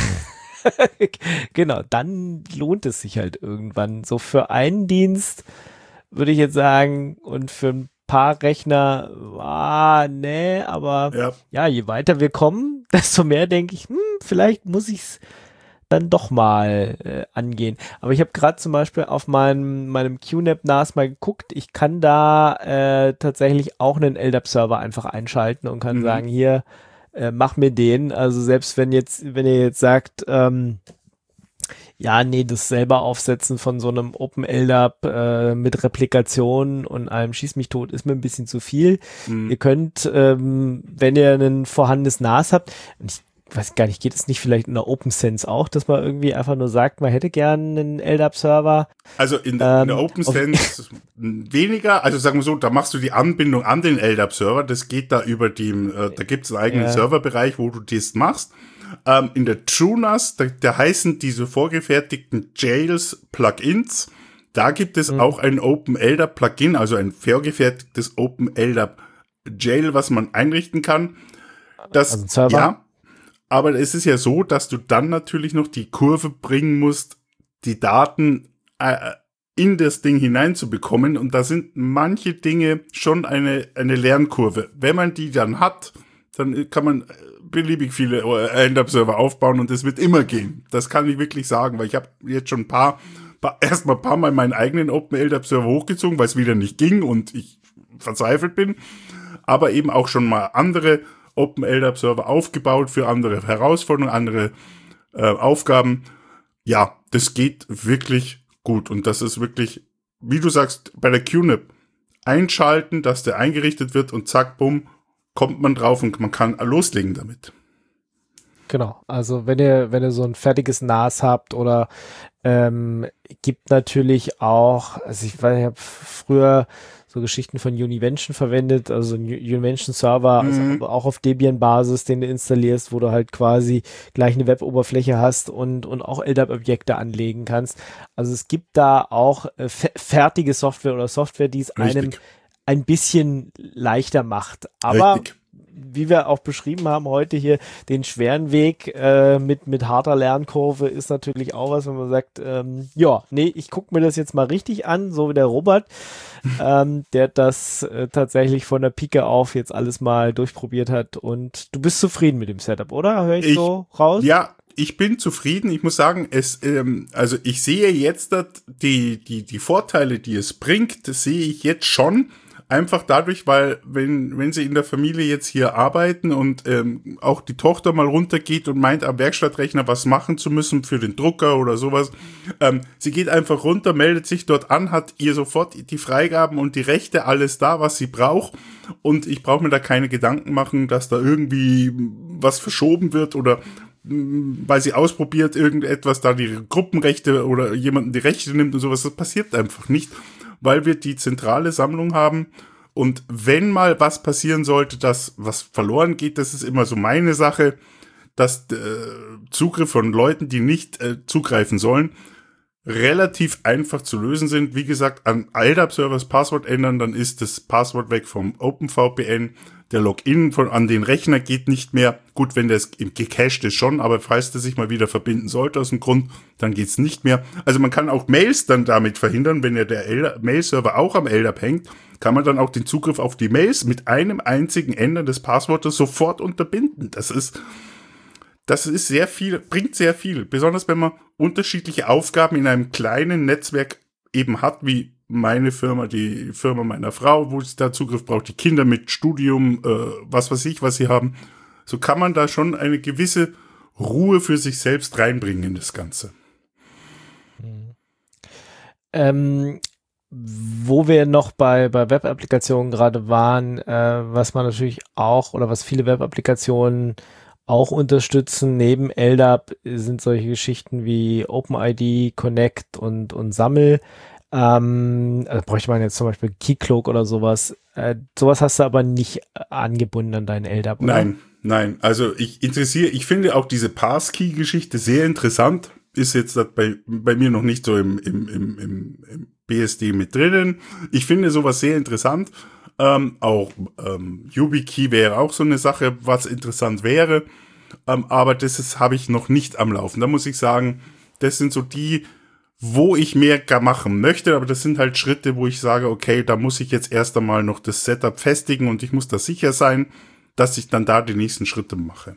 B: Genau, dann lohnt es sich halt irgendwann. So für einen Dienst würde ich jetzt sagen, und für ein paar Rechner, ah, nee, aber
C: Ja.
B: ja, je weiter wir kommen, desto mehr denke ich, hm, vielleicht muss ich es dann doch mal äh, angehen. Aber ich habe gerade zum Beispiel auf meinem, meinem Q NAP N A S mal geguckt, ich kann da äh, tatsächlich auch einen L D A P-Server einfach einschalten und kann
C: Mhm.
B: sagen, hier, äh, mach mir den. Also selbst wenn jetzt, wenn ihr jetzt sagt, ähm, ja, nee, das selber Aufsetzen von so einem Open L D A P äh, mit Replikation und einem Schieß mich tot ist mir ein bisschen zu viel.
C: Mhm.
B: Ihr könnt, ähm, wenn ihr ein vorhandenes N A S habt, und ich weiß gar nicht, geht es nicht vielleicht in der OpenSense auch, dass man irgendwie einfach nur sagt, man hätte gern einen L D A P-Server?
C: Also in, der- in der
B: Ähm,
C: OpenSense weniger, also sagen wir so, da machst du die Anbindung an den L D A P-Server, das geht da über die, äh, da gibt es einen eigenen
B: Ja.
C: Serverbereich, wo du das machst. Ähm, in der TrueNAS, da, da heißen diese vorgefertigten Jails Plugins, da gibt es
B: Mhm.
C: auch ein Open L D A P-Plugin, also ein vorgefertigtes Open L D A P-Jail, was man einrichten kann. Das,
B: Also ein Server?
C: ja, aber es ist ja so, dass du dann natürlich noch die Kurve bringen musst, die Daten äh, in das Ding hineinzubekommen. Und da sind manche Dinge schon eine, eine Lernkurve. Wenn man die dann hat, dann kann man beliebig viele L D A P-Server aufbauen und das wird immer gehen. Das kann ich wirklich sagen, weil ich habe jetzt schon ein paar, paar erstmal ein paar Mal meinen eigenen Open L D A P-Server hochgezogen, weil es wieder nicht ging und ich verzweifelt bin. Aber eben auch schon mal andere Open L D A P-Server aufgebaut für andere Herausforderungen, andere äh, Aufgaben. Ja, das geht wirklich gut und das ist wirklich, wie du sagst, bei der Q NAP einschalten, dass der eingerichtet wird und zack, bumm, kommt man drauf und man kann loslegen damit.
B: Genau, also wenn ihr, wenn ihr so ein fertiges N A S habt oder ähm, gibt natürlich auch, also ich weiß, ich habe früher so Geschichten von Univention verwendet, also ein Univention-Server, also
C: Mhm.
B: aber auch auf Debian-Basis, den du installierst, wo du halt quasi gleich eine Web-Oberfläche hast und, und auch L D A P-Objekte anlegen kannst. Also es gibt da auch äh, fe- fertige Software oder Software, die es einem
C: Richtig.
B: ein bisschen leichter macht. Aber
C: Richtig.
B: wie wir auch beschrieben haben heute hier, den schweren Weg äh, mit, mit harter Lernkurve ist natürlich auch was, wenn man sagt, ähm, ja, nee, ich gucke mir das jetzt mal richtig an, so wie der Robert, ähm, der das äh, tatsächlich von der Pike auf jetzt alles mal durchprobiert hat und du bist zufrieden mit dem Setup, oder? Höre ich,
C: Ich-
B: so raus?
C: Ja, ich bin zufrieden. Ich muss sagen, es, ähm, also ich sehe jetzt dat- die, die, die Vorteile, die es bringt, das sehe ich jetzt schon. Einfach dadurch, weil wenn wenn sie in der Familie jetzt hier arbeiten und ähm, auch die Tochter mal runtergeht und meint, am Werkstattrechner was machen zu müssen für den Drucker oder sowas, ähm, sie geht einfach runter, meldet sich dort an, hat ihr sofort die Freigaben und die Rechte, alles da, was sie braucht, und ich brauche mir da keine Gedanken machen, dass da irgendwie was verschoben wird oder weil sie ausprobiert irgendetwas, da die Gruppenrechte oder jemanden die Rechte nimmt und sowas. Das passiert einfach nicht, weil wir die zentrale Sammlung haben. Und wenn mal was passieren sollte, dass was verloren geht, das ist immer so meine Sache, dass äh, Zugriff von Leuten, die nicht äh, zugreifen sollen, relativ einfach zu lösen sind. Wie gesagt, an L D A P-Server das Passwort ändern, dann ist das Passwort weg vom OpenVPN. Der Login von an den Rechner geht nicht mehr. Gut, wenn das gecached ist schon, aber falls der sich mal wieder verbinden sollte aus dem Grund, dann geht's nicht mehr. Also man kann auch Mails dann damit verhindern, wenn ja der Mail-Server auch am L D A P hängt, kann man dann auch den Zugriff auf die Mails mit einem einzigen Ändern des Passwortes sofort unterbinden. Das ist, das ist sehr viel, bringt sehr viel. Besonders wenn man unterschiedliche Aufgaben in einem kleinen Netzwerk eben hat, wie meine Firma, die Firma meiner Frau, wo sie da Zugriff braucht, die Kinder mit Studium, äh, was weiß ich, was sie haben. So kann man da schon eine gewisse Ruhe für sich selbst reinbringen in das Ganze.
B: Mhm. Ähm, wo wir noch bei, bei Web-Applikationen gerade waren, äh, was man natürlich auch, oder was viele Web-Applikationen auch unterstützen, neben L D A P sind solche Geschichten wie OpenID, Connect und, und Sammel. Ähm, also bräuchte man jetzt zum Beispiel Keycloak oder sowas. Äh, sowas hast du aber nicht angebunden an deinen L D A P, oder?
C: Nein, nein. Also ich interessiere, ich finde auch diese Passkey-Geschichte sehr interessant. Ist jetzt bei, bei mir noch nicht so im, im, im, im, im B S D mit drinnen. Ich finde sowas sehr interessant. Ähm, auch ähm, YubiKey wäre auch so eine Sache, was interessant wäre. Ähm, aber das habe ich noch nicht am Laufen. Da muss ich sagen, das sind so die, wo ich mehr gar machen möchte, aber das sind halt Schritte, wo ich sage, okay, da muss ich jetzt erst einmal noch das Setup festigen und ich muss da sicher sein, dass ich dann da die nächsten Schritte mache.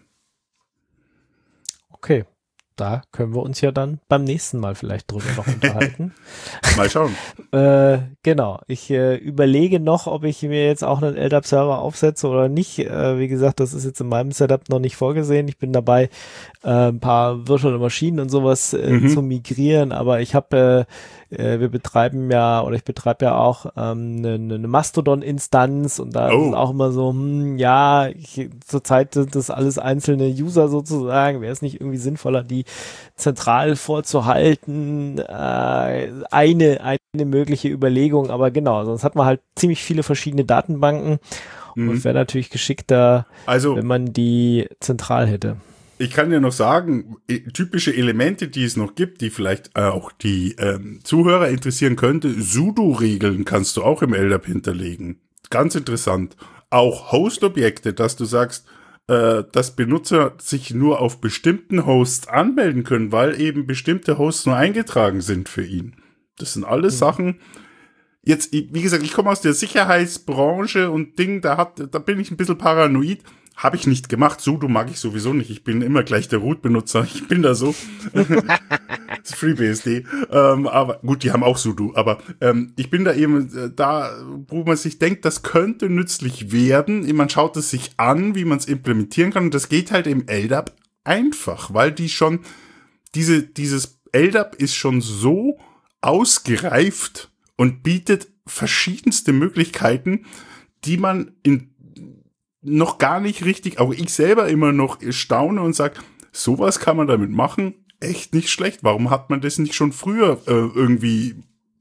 B: Okay, da können wir uns ja dann beim nächsten Mal vielleicht drüber noch unterhalten.
C: Mal schauen.
B: äh, genau, ich äh, überlege noch, ob ich mir jetzt auch einen L D A P-Server aufsetze oder nicht. Äh, wie gesagt, das ist jetzt in meinem Setup noch nicht vorgesehen. Ich bin dabei, äh, ein paar virtuelle Maschinen und sowas äh, mhm. zu migrieren, aber ich habe, äh, äh, wir betreiben ja, oder ich betreibe ja auch ähm, eine, eine Mastodon-Instanz und da oh. ist es auch immer so, hm, ja, ich, zurzeit sind das alles einzelne User sozusagen. Wäre es nicht irgendwie sinnvoller, die zentral vorzuhalten? Äh, eine, eine mögliche Überlegung, aber genau, sonst hat man halt ziemlich viele verschiedene Datenbanken mhm. und wäre natürlich geschickter, also, wenn man die zentral hätte.
C: Ich kann dir noch sagen, typische Elemente, die es noch gibt, die vielleicht äh, auch die ähm, Zuhörer interessieren könnte, Sudo-Regeln kannst du auch im L D A P hinterlegen. Ganz interessant. Auch Host-Objekte, dass du sagst, äh, dass Benutzer sich nur auf bestimmten Hosts anmelden können, weil eben bestimmte Hosts nur eingetragen sind für ihn. Das sind alles mhm. Sachen. Jetzt, wie gesagt, ich komme aus der Sicherheitsbranche und Ding, da hat, da bin ich ein bisschen paranoid. Habe ich nicht gemacht. Sudo mag ich sowieso nicht. Ich bin immer gleich der Root-Benutzer. Ich bin da so. Das ist FreeBSD. Ähm, aber gut, die haben auch Sudo. Aber ähm, ich bin da eben äh, da, wo man sich denkt, das könnte nützlich werden. Man schaut es sich an, wie man es implementieren kann. Und das geht halt im L D A P einfach, weil die schon, diese, dieses L D A P ist schon so ausgereift und bietet verschiedenste Möglichkeiten, die man in noch gar nicht richtig, auch ich selber immer noch staune und sage, sowas kann man damit machen, echt nicht schlecht. Warum hat man das nicht schon früher äh, irgendwie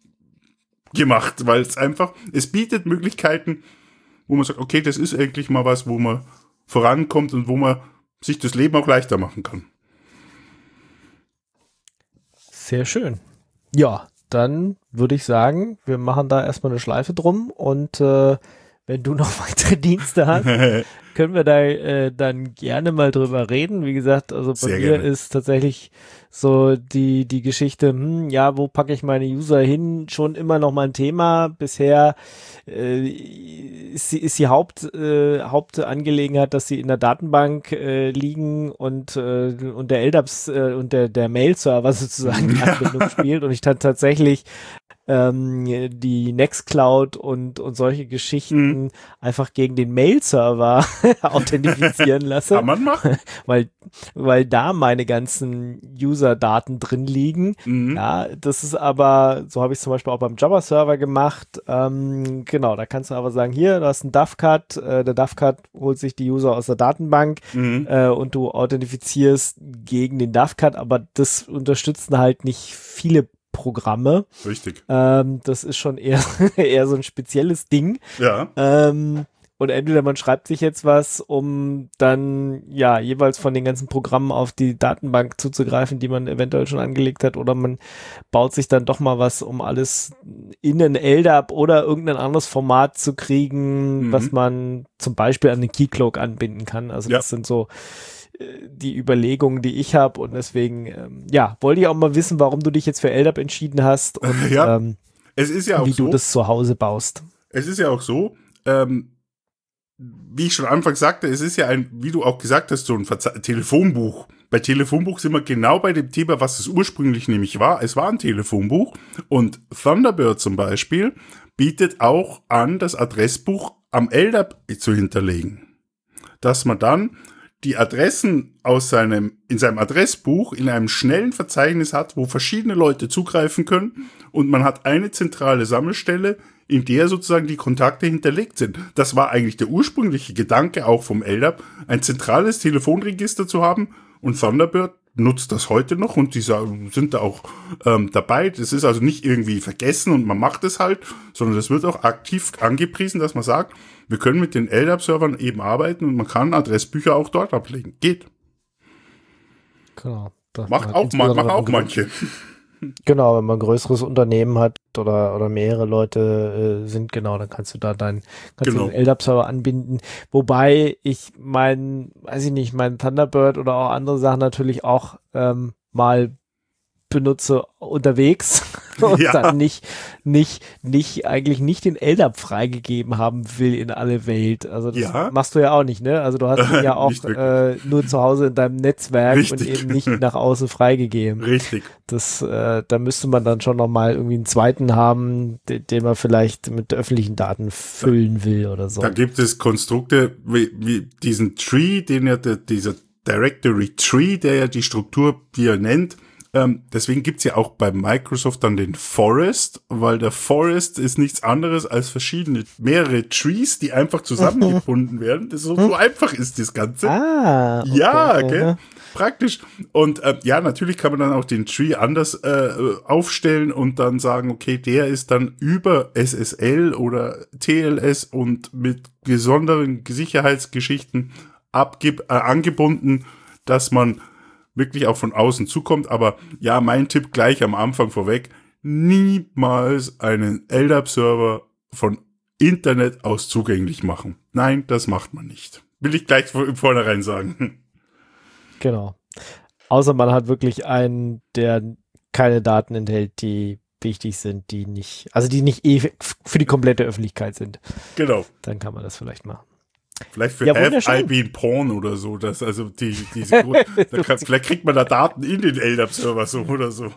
C: gemacht? Weil es einfach, es bietet Möglichkeiten, wo man sagt, okay, das ist eigentlich mal was, wo man vorankommt und wo man sich das Leben auch leichter machen kann.
B: Sehr schön. Ja, dann würde ich sagen, wir machen da erstmal eine Schleife drum und äh, wenn du noch weitere Dienste hast, können wir da äh, dann gerne mal drüber reden. Wie gesagt, also bei Sehr mir gerne. ist tatsächlich so die die Geschichte, hm, ja, wo packe ich meine User hin, schon immer noch mal ein Thema. Bisher äh, ist, ist die Haupt, äh, Hauptangelegenheit, dass sie in der Datenbank äh, liegen und äh, und der L D A P S äh, und der der Mail-Server sozusagen die Anbindung spielt und ich dann tatsächlich ähm, die Nextcloud und, und solche Geschichten
C: Mhm.
B: einfach gegen den Mail-Server authentifizieren lasse.
C: Kann man machen.
B: weil, weil da meine ganzen User-Daten drin liegen.
C: Mhm.
B: Ja, das ist aber, so habe ich es zum Beispiel auch beim Java-Server gemacht. Ähm, genau, da kannst du aber sagen, hier, du hast einen D A F-Cut, äh, der D A F-Cut holt sich die User aus der Datenbank
C: Mhm.
B: äh, und du authentifizierst gegen den D A F-Cut, aber das unterstützen halt nicht viele Programme.
C: Richtig.
B: Ähm, das ist schon eher, eher so ein spezielles Ding.
C: Ja.
B: Ähm, und entweder man schreibt sich jetzt was, um dann ja jeweils von den ganzen Programmen auf die Datenbank zuzugreifen, die man eventuell schon angelegt hat, oder man baut sich dann doch mal was, um alles in ein L D A P oder irgendein anderes Format zu kriegen,
C: Mhm.
B: was man zum Beispiel an den Keycloak anbinden kann. Also
C: Ja.
B: das sind so äh, die Überlegungen, die ich habe, und deswegen, ähm, ja, wollte ich auch mal wissen, warum du dich jetzt für L D A P entschieden hast und
C: Ja.
B: ähm,
C: Es ist ja auch
B: wie
C: so.
B: du das zu Hause baust.
C: Es ist ja auch so, ähm, wie ich schon anfangs sagte, es ist ja ein, wie du auch gesagt hast, so ein Verze- Telefonbuch. Bei Telefonbuch sind wir genau bei dem Thema, was es ursprünglich nämlich war. Es war ein Telefonbuch, und Thunderbird zum Beispiel bietet auch an, das Adressbuch am L D A P zu hinterlegen. Dass man dann die Adressen aus seinem, in seinem Adressbuch in einem schnellen Verzeichnis hat, wo verschiedene Leute zugreifen können, und man hat eine zentrale Sammelstelle, in der sozusagen die Kontakte hinterlegt sind. Das war eigentlich der ursprüngliche Gedanke auch vom L D A P, ein zentrales Telefonregister zu haben, und Thunderbird nutzt das heute noch, und die sa- sind da auch ähm, dabei. Das ist also nicht irgendwie vergessen und man macht es halt, sondern das wird auch aktiv angepriesen, dass man sagt, wir können mit den L D A P-Servern eben arbeiten und man kann Adressbücher auch dort ablegen. Geht.
B: Genau. Das
C: Macht
B: man
C: auch,
B: insbesondere
C: macht auch
B: wenn man grö-
C: manche.
B: Genau, wenn man ein größeres Unternehmen hat oder, oder mehrere Leute äh, sind, genau, dann kannst du da dein, kannst
C: Genau.
B: du den L D A P-Server anbinden. Wobei ich mein, weiß ich nicht, mein Thunderbird oder auch andere Sachen natürlich auch ähm, mal benutze unterwegs und
C: Ja.
B: dann nicht, nicht, nicht, eigentlich nicht den L D A P freigegeben haben will in alle Welt. Also das
C: Ja.
B: machst du ja auch nicht, ne? Also du hast ihn ja auch
C: Nicht
B: äh, nur zu Hause in deinem Netzwerk und
C: Richtig.
B: eben nicht nach außen freigegeben.
C: Richtig.
B: Das, äh, da müsste man dann schon nochmal irgendwie einen zweiten haben, den, den man vielleicht mit öffentlichen Daten füllen will oder so.
C: Da gibt es Konstrukte wie, wie diesen Tree, den ja der, dieser Directory Tree, der ja die Struktur, die er nennt. Ähm, deswegen gibt's ja auch bei Microsoft dann den Forest, weil der Forest ist nichts anderes als verschiedene, mehrere Trees, die einfach zusammengebunden werden. Das ist so, so einfach ist das Ganze.
B: Ah, okay.
C: Ja, gell?
B: aha.
C: Praktisch. Und äh, ja, natürlich kann man dann auch den Tree anders äh, aufstellen und dann sagen, okay, der ist dann über S S L oder T L S und mit besonderen Sicherheitsgeschichten abgib äh, angebunden, dass man wirklich auch von außen zukommt. Aber ja, mein Tipp gleich am Anfang vorweg, niemals einen L D A P-Server von Internet aus zugänglich machen. Nein, das macht man nicht. Will ich gleich von vornherein sagen.
B: Genau. Außer man hat wirklich einen, der keine Daten enthält, die wichtig sind, die nicht, also die nicht eh für die komplette Öffentlichkeit sind.
C: Genau.
B: Dann kann man das vielleicht machen.
C: Vielleicht für
B: Ja,
C: Have
B: wunderschön.
C: I Been Porn oder so. Das, also die, diese, da kann, vielleicht kriegt man da Daten in den L D A P-Server so oder so.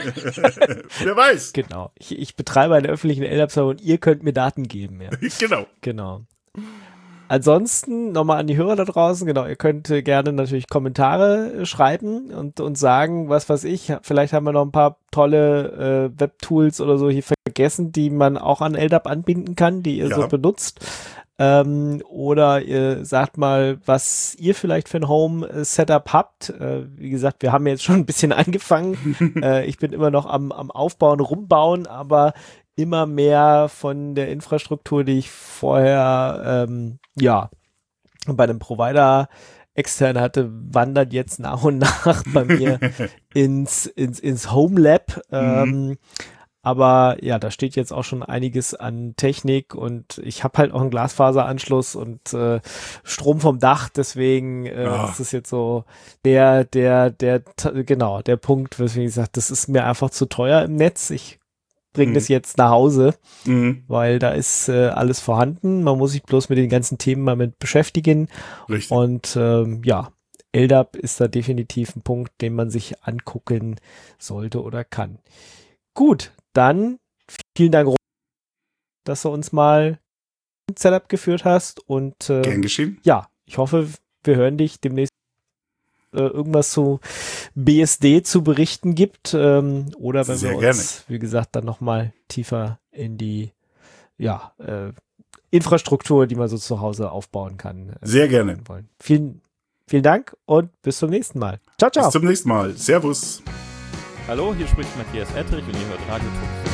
C: Wer weiß.
B: Genau. Ich, ich betreibe einen öffentlichen L D A P-Server und ihr könnt mir Daten geben, ja.
C: Genau.
B: Genau. Ansonsten nochmal an die Hörer da draußen, genau, ihr könnt äh, gerne natürlich Kommentare äh, schreiben und, und sagen, was weiß ich, vielleicht haben wir noch ein paar tolle äh, Web-Tools oder so hier vergessen, die man auch an L D A P anbinden kann, die ihr
C: Ja.
B: so benutzt. Ähm, oder ihr sagt mal, was ihr vielleicht für ein Home-Setup habt. Äh, wie gesagt, wir haben jetzt schon ein bisschen angefangen. äh, ich bin immer noch am, am Aufbauen, rumbauen, aber immer mehr von der Infrastruktur, die ich vorher ähm, ja bei einem Provider extern hatte, wandert jetzt nach und nach bei mir ins, ins, ins Home Lab. Ähm, Aber ja, da steht jetzt auch schon einiges an Technik und ich habe halt auch einen Glasfaseranschluss und äh, Strom vom Dach, deswegen äh,
C: Ah.
B: ist es jetzt so der, der, der, t- genau, der Punkt, weswegen ich sage, das ist mir einfach zu teuer im Netz. Ich bringe
C: Mhm.
B: das jetzt nach Hause,
C: Mhm.
B: weil da ist äh, alles vorhanden. Man muss sich bloß mit den ganzen Themen mal mit beschäftigen
C: Richtig.
B: und ähm, ja, L D A P ist da definitiv ein Punkt, den man sich angucken sollte oder kann. Gut, dann vielen Dank, dass du uns mal ein Setup geführt hast. Und äh,
C: Gern geschehen.
B: Ja, ich hoffe, wir hören dich demnächst äh, irgendwas zu B S D zu berichten gibt. Ähm, oder wenn
C: Sehr
B: wir
C: gerne.
B: uns, wie gesagt, dann nochmal tiefer in die ja, äh, Infrastruktur, die man so zu Hause aufbauen kann. Äh,
C: Sehr gerne.
B: Wollen. Vielen, vielen Dank und bis zum nächsten Mal. Ciao, ciao.
C: Bis zum nächsten Mal. Servus.
D: Hallo, hier spricht Matthias Ettrich und ihr hört Radio Tux.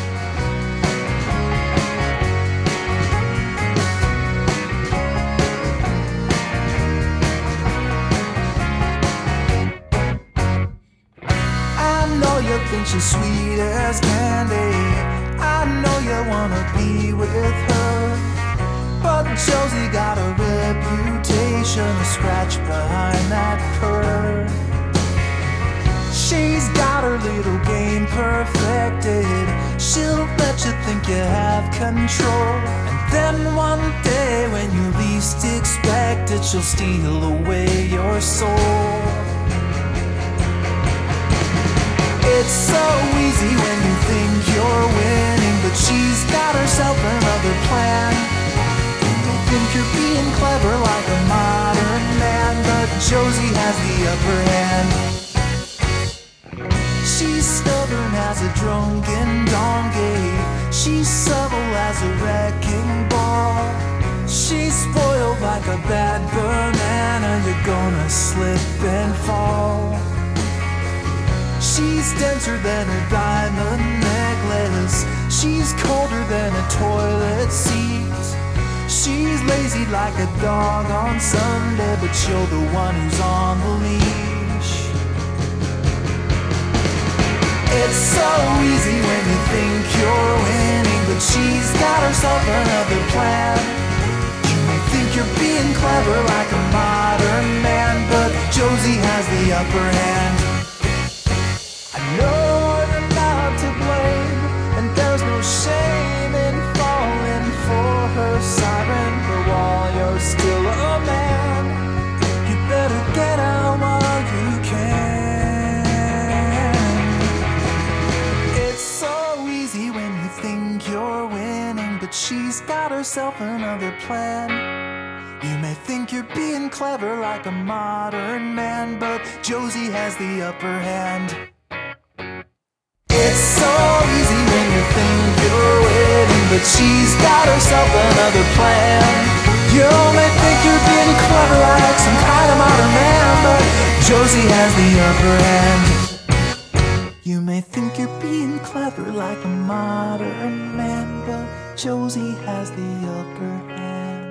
E: I know you think she's sweet as candy. I know you wanna be with her. But Josie got a reputation to scratch behind that purr. She's got her little game perfected. She'll let you think you have control. And then one day when you least expect it, she'll steal away your soul. It's so easy when you think you're winning, but she's got herself another plan. You think you're being clever like a modern man, but Josie has the upper hand. She's stubborn as a drunken donkey. She's subtle as a wrecking ball. She's spoiled like a bad banana. You're gonna slip and fall. She's denser than a diamond necklace. She's colder than a toilet seat. She's lazy like a dog on Sunday, but you're the one who's on the leash. It's so easy when you think you're winning, but she's got herself another plan. You may think you're being clever like a modern man, but Josie has the upper hand. I know you're not to blame, and there's no shame in falling for her siren. But while you're still a man, you better get out while you can. It's so easy when you think you're winning, but she's got herself another plan. You may think you're being clever like a modern man, but Josie has the upper hand. It's so easy when you think you're winning, but she's got herself another plan. You may think you're being clever like some kind of modern man, but Josie has the upper hand. You may think you're being clever like a modern man, but Josie has the upper hand.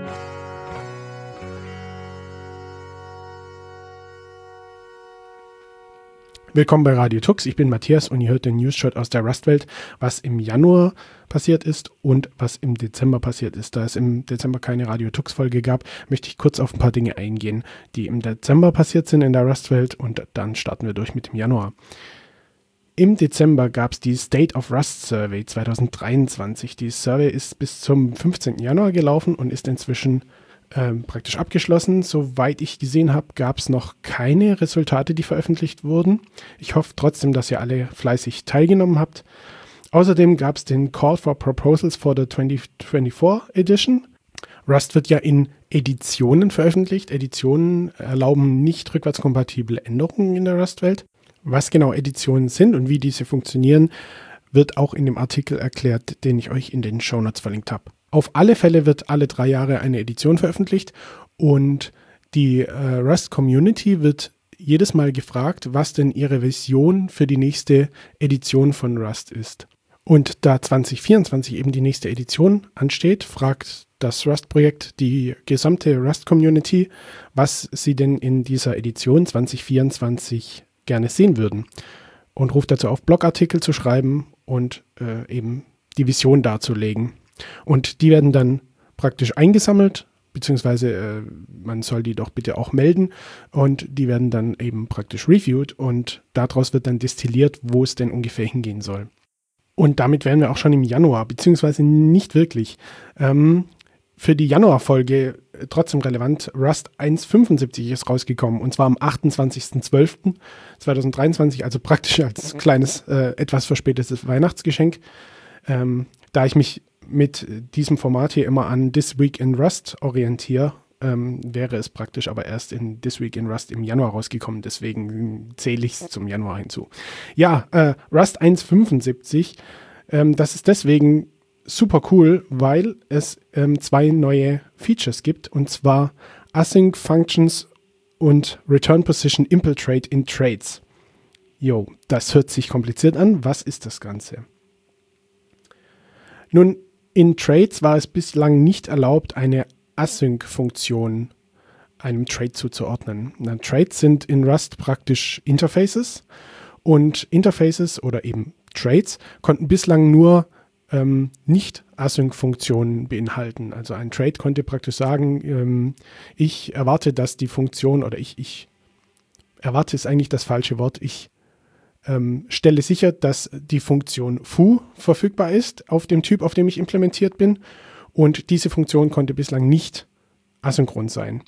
F: Willkommen bei Radio Tux, ich bin Matthias und ihr hört den News-Shot aus der Rust-Welt, was im Januar passiert ist und was im Dezember passiert ist. Da es im Dezember keine Radio Tux-Folge gab, möchte ich kurz auf ein paar Dinge eingehen, die im Dezember passiert sind in der Rust-Welt, und dann starten wir durch mit dem Januar. Im Dezember gab es die State of Rust Survey zwanzig dreiundzwanzig. Die Survey ist bis zum fünfzehnten Januar gelaufen und ist inzwischen Ähm, praktisch abgeschlossen. Soweit ich gesehen habe, gab es noch keine Resultate, die veröffentlicht wurden. Ich hoffe trotzdem, dass ihr alle fleißig teilgenommen habt. Außerdem gab es den Call for Proposals for the twenty twenty-four Edition. Rust wird ja in Editionen veröffentlicht. Editionen erlauben nicht rückwärtskompatible Änderungen in der Rust-Welt. Was genau Editionen sind und wie diese funktionieren, wird auch in dem Artikel erklärt, den ich euch in den Shownotes verlinkt habe. Auf alle Fälle wird alle drei Jahre eine Edition veröffentlicht und die äh, Rust-Community wird jedes Mal gefragt, was denn ihre Vision für die nächste Edition von Rust ist. Und da zwanzig vierundzwanzig eben die nächste Edition ansteht, fragt das Rust-Projekt die gesamte Rust-Community, was sie denn in dieser Edition zwanzig vierundzwanzig gerne sehen würden, und ruft dazu auf, Blogartikel zu schreiben und äh, eben die Vision darzulegen. Und die werden dann praktisch eingesammelt, beziehungsweise äh, man soll die doch bitte auch melden, und die werden dann eben praktisch reviewed und daraus wird dann destilliert, wo es denn ungefähr hingehen soll. Und damit wären wir auch schon im Januar, beziehungsweise nicht wirklich. Ähm, für die Januarfolge äh, trotzdem relevant, Rust eins Punkt fünfundsiebzig ist rausgekommen, und zwar am achtundzwanzigsten zwölften zweitausenddreiundzwanzig, also praktisch als kleines, äh, etwas verspätetes Weihnachtsgeschenk. Ähm, da ich mich mit diesem Format hier immer an This Week in Rust orientiere, ähm, wäre es praktisch aber erst in This Week in Rust im Januar rausgekommen. Deswegen zähle ich es zum Januar hinzu. Ja, äh, Rust eins Punkt fünfundsiebzig, ähm, das ist deswegen super cool, weil es ähm, zwei neue Features gibt, und zwar Async Functions und Return Position Infiltrate in Trades. Jo, das hört sich kompliziert an. Was ist das Ganze? Nun, in Trades war es bislang nicht erlaubt, eine Async-Funktion einem Trade zuzuordnen. Na, Trades sind in Rust praktisch Interfaces, und Interfaces oder eben Trades konnten bislang nur ähm, nicht Async-Funktionen beinhalten. Also ein Trade konnte praktisch sagen, ähm, ich erwarte, dass die Funktion, oder ich, ich erwarte ist eigentlich das falsche Wort, ich ähm, stelle sicher, dass die Funktion foo verfügbar ist auf dem Typ, auf dem ich implementiert bin, und diese Funktion konnte bislang nicht asynchron sein.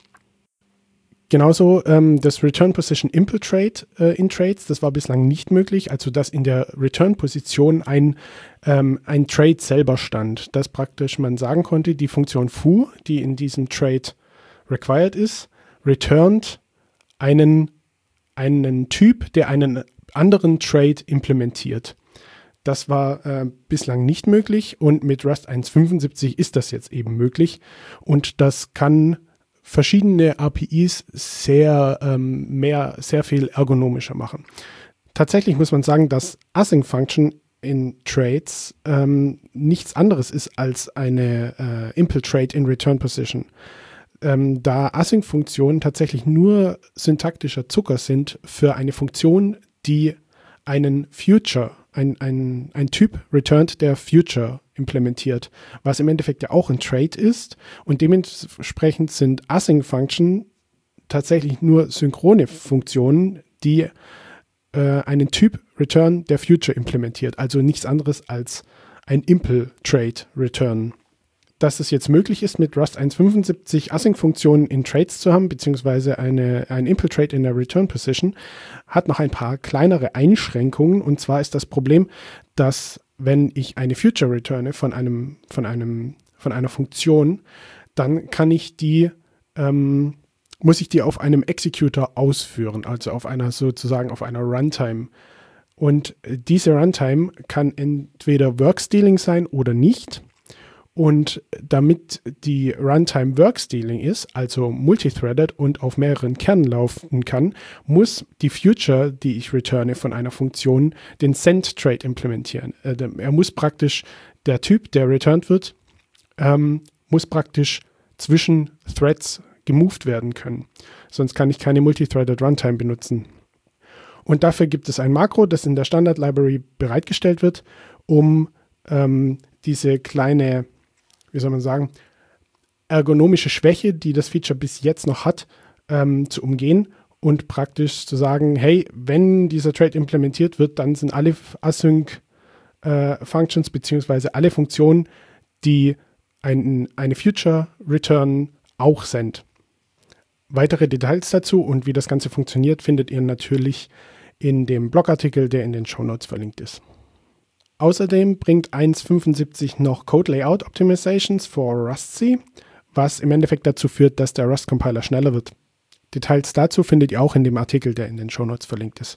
F: Genauso ähm, das Return Position Infiltrate äh, in Trades, das war bislang nicht möglich, also dass in der Return-Position ein, ähm, ein Trade selber stand, dass praktisch man sagen konnte, die Funktion foo, die in diesem Trade required ist, returnt einen, einen Typ, der einen anderen Trade implementiert. Das war äh, bislang nicht möglich, und mit Rust eins Punkt fünfundsiebzig ist das jetzt eben möglich, und das kann verschiedene A P Is sehr, ähm, mehr, sehr viel ergonomischer machen. Tatsächlich muss man sagen, dass Async Function in Trades ähm, nichts anderes ist als eine äh, Infiltrate in Return Position. Ähm, da Async-Funktionen tatsächlich nur syntaktischer Zucker sind für eine Funktion, die einen Future, ein, ein, ein Typ returnt, der Future implementiert, was im Endeffekt ja auch ein Trade ist, und dementsprechend sind Async-Function tatsächlich nur synchrone Funktionen, die äh, einen Typ return, der Future implementiert, also nichts anderes als ein Impl-Trade return. Dass es jetzt möglich ist, mit Rust eins Punkt fünfundsiebzig Async-Funktionen in Trades zu haben, beziehungsweise eine, ein Infiltrate in der Return-Position, hat noch ein paar kleinere Einschränkungen. Und zwar ist das Problem, dass wenn ich eine Future returne von einem, von einem, von einer Funktion, dann kann ich die, ähm, muss ich die auf einem Executor ausführen, also auf einer sozusagen auf einer Runtime. Und diese Runtime kann entweder Work-Stealing sein oder nicht. Und damit die Runtime Work-Stealing ist, also multithreaded und auf mehreren Kernen laufen kann, muss die Future, die ich returne von einer Funktion, den Send-Trade implementieren. Äh, er muss praktisch, der Typ, der returned wird, ähm, muss praktisch zwischen Threads gemoved werden können. Sonst kann ich keine multithreaded Runtime benutzen. Und dafür gibt es ein Makro, das in der Standard-Library bereitgestellt wird, um ähm, diese kleine, wie soll man sagen, ergonomische Schwäche, die das Feature bis jetzt noch hat, ähm, zu umgehen und praktisch zu sagen, hey, wenn dieser Trade implementiert wird, dann sind alle Async-Functions äh, beziehungsweise alle Funktionen, die ein, eine Future return auch sind. Weitere Details dazu und wie das Ganze funktioniert, findet ihr natürlich in dem Blogartikel, der in den Shownotes verlinkt ist. Außerdem bringt eins Punkt fünfundsiebzig noch Code Layout Optimizations for Rust-C, was im Endeffekt dazu führt, dass der Rust-Compiler schneller wird. Details dazu findet ihr auch in dem Artikel, der in den Shownotes verlinkt ist.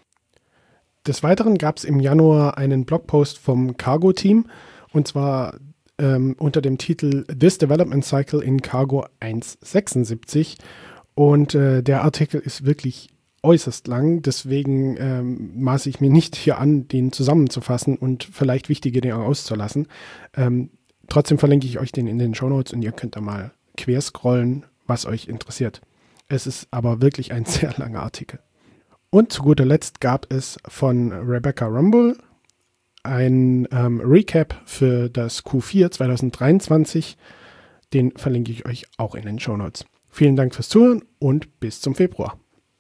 F: Des Weiteren gab es im Januar einen Blogpost vom Cargo-Team, und zwar ähm, unter dem Titel This Development Cycle in Cargo eins Punkt sechsundsiebzig, und äh, der Artikel ist wirklich äußerst lang, deswegen ähm, maße ich mir nicht hier an, den zusammenzufassen und vielleicht wichtige Dinge auszulassen. Ähm, trotzdem verlinke ich euch den in den Shownotes, und ihr könnt da mal querscrollen, was euch interessiert. Es ist aber wirklich ein sehr langer Artikel. Und zu guter Letzt gab es von Rebecca Rumble ein ähm, Recap für das Q vier zwanzig dreiundzwanzig. Den verlinke ich euch auch in den Shownotes. Vielen Dank fürs Zuhören und bis zum Februar.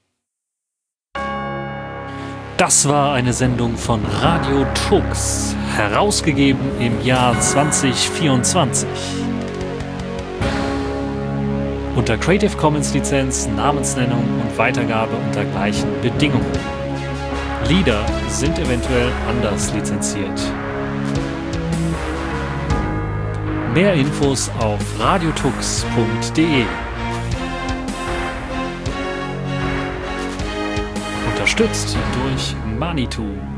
G: Das war eine Sendung von Radio Tux, herausgegeben im Jahr zwanzig vierundzwanzig. Unter Creative Commons Lizenz, Namensnennung und Weitergabe unter gleichen Bedingungen. Lieder sind eventuell anders lizenziert. Mehr Infos auf radiotux punkt de. Unterstützt durch Manitou.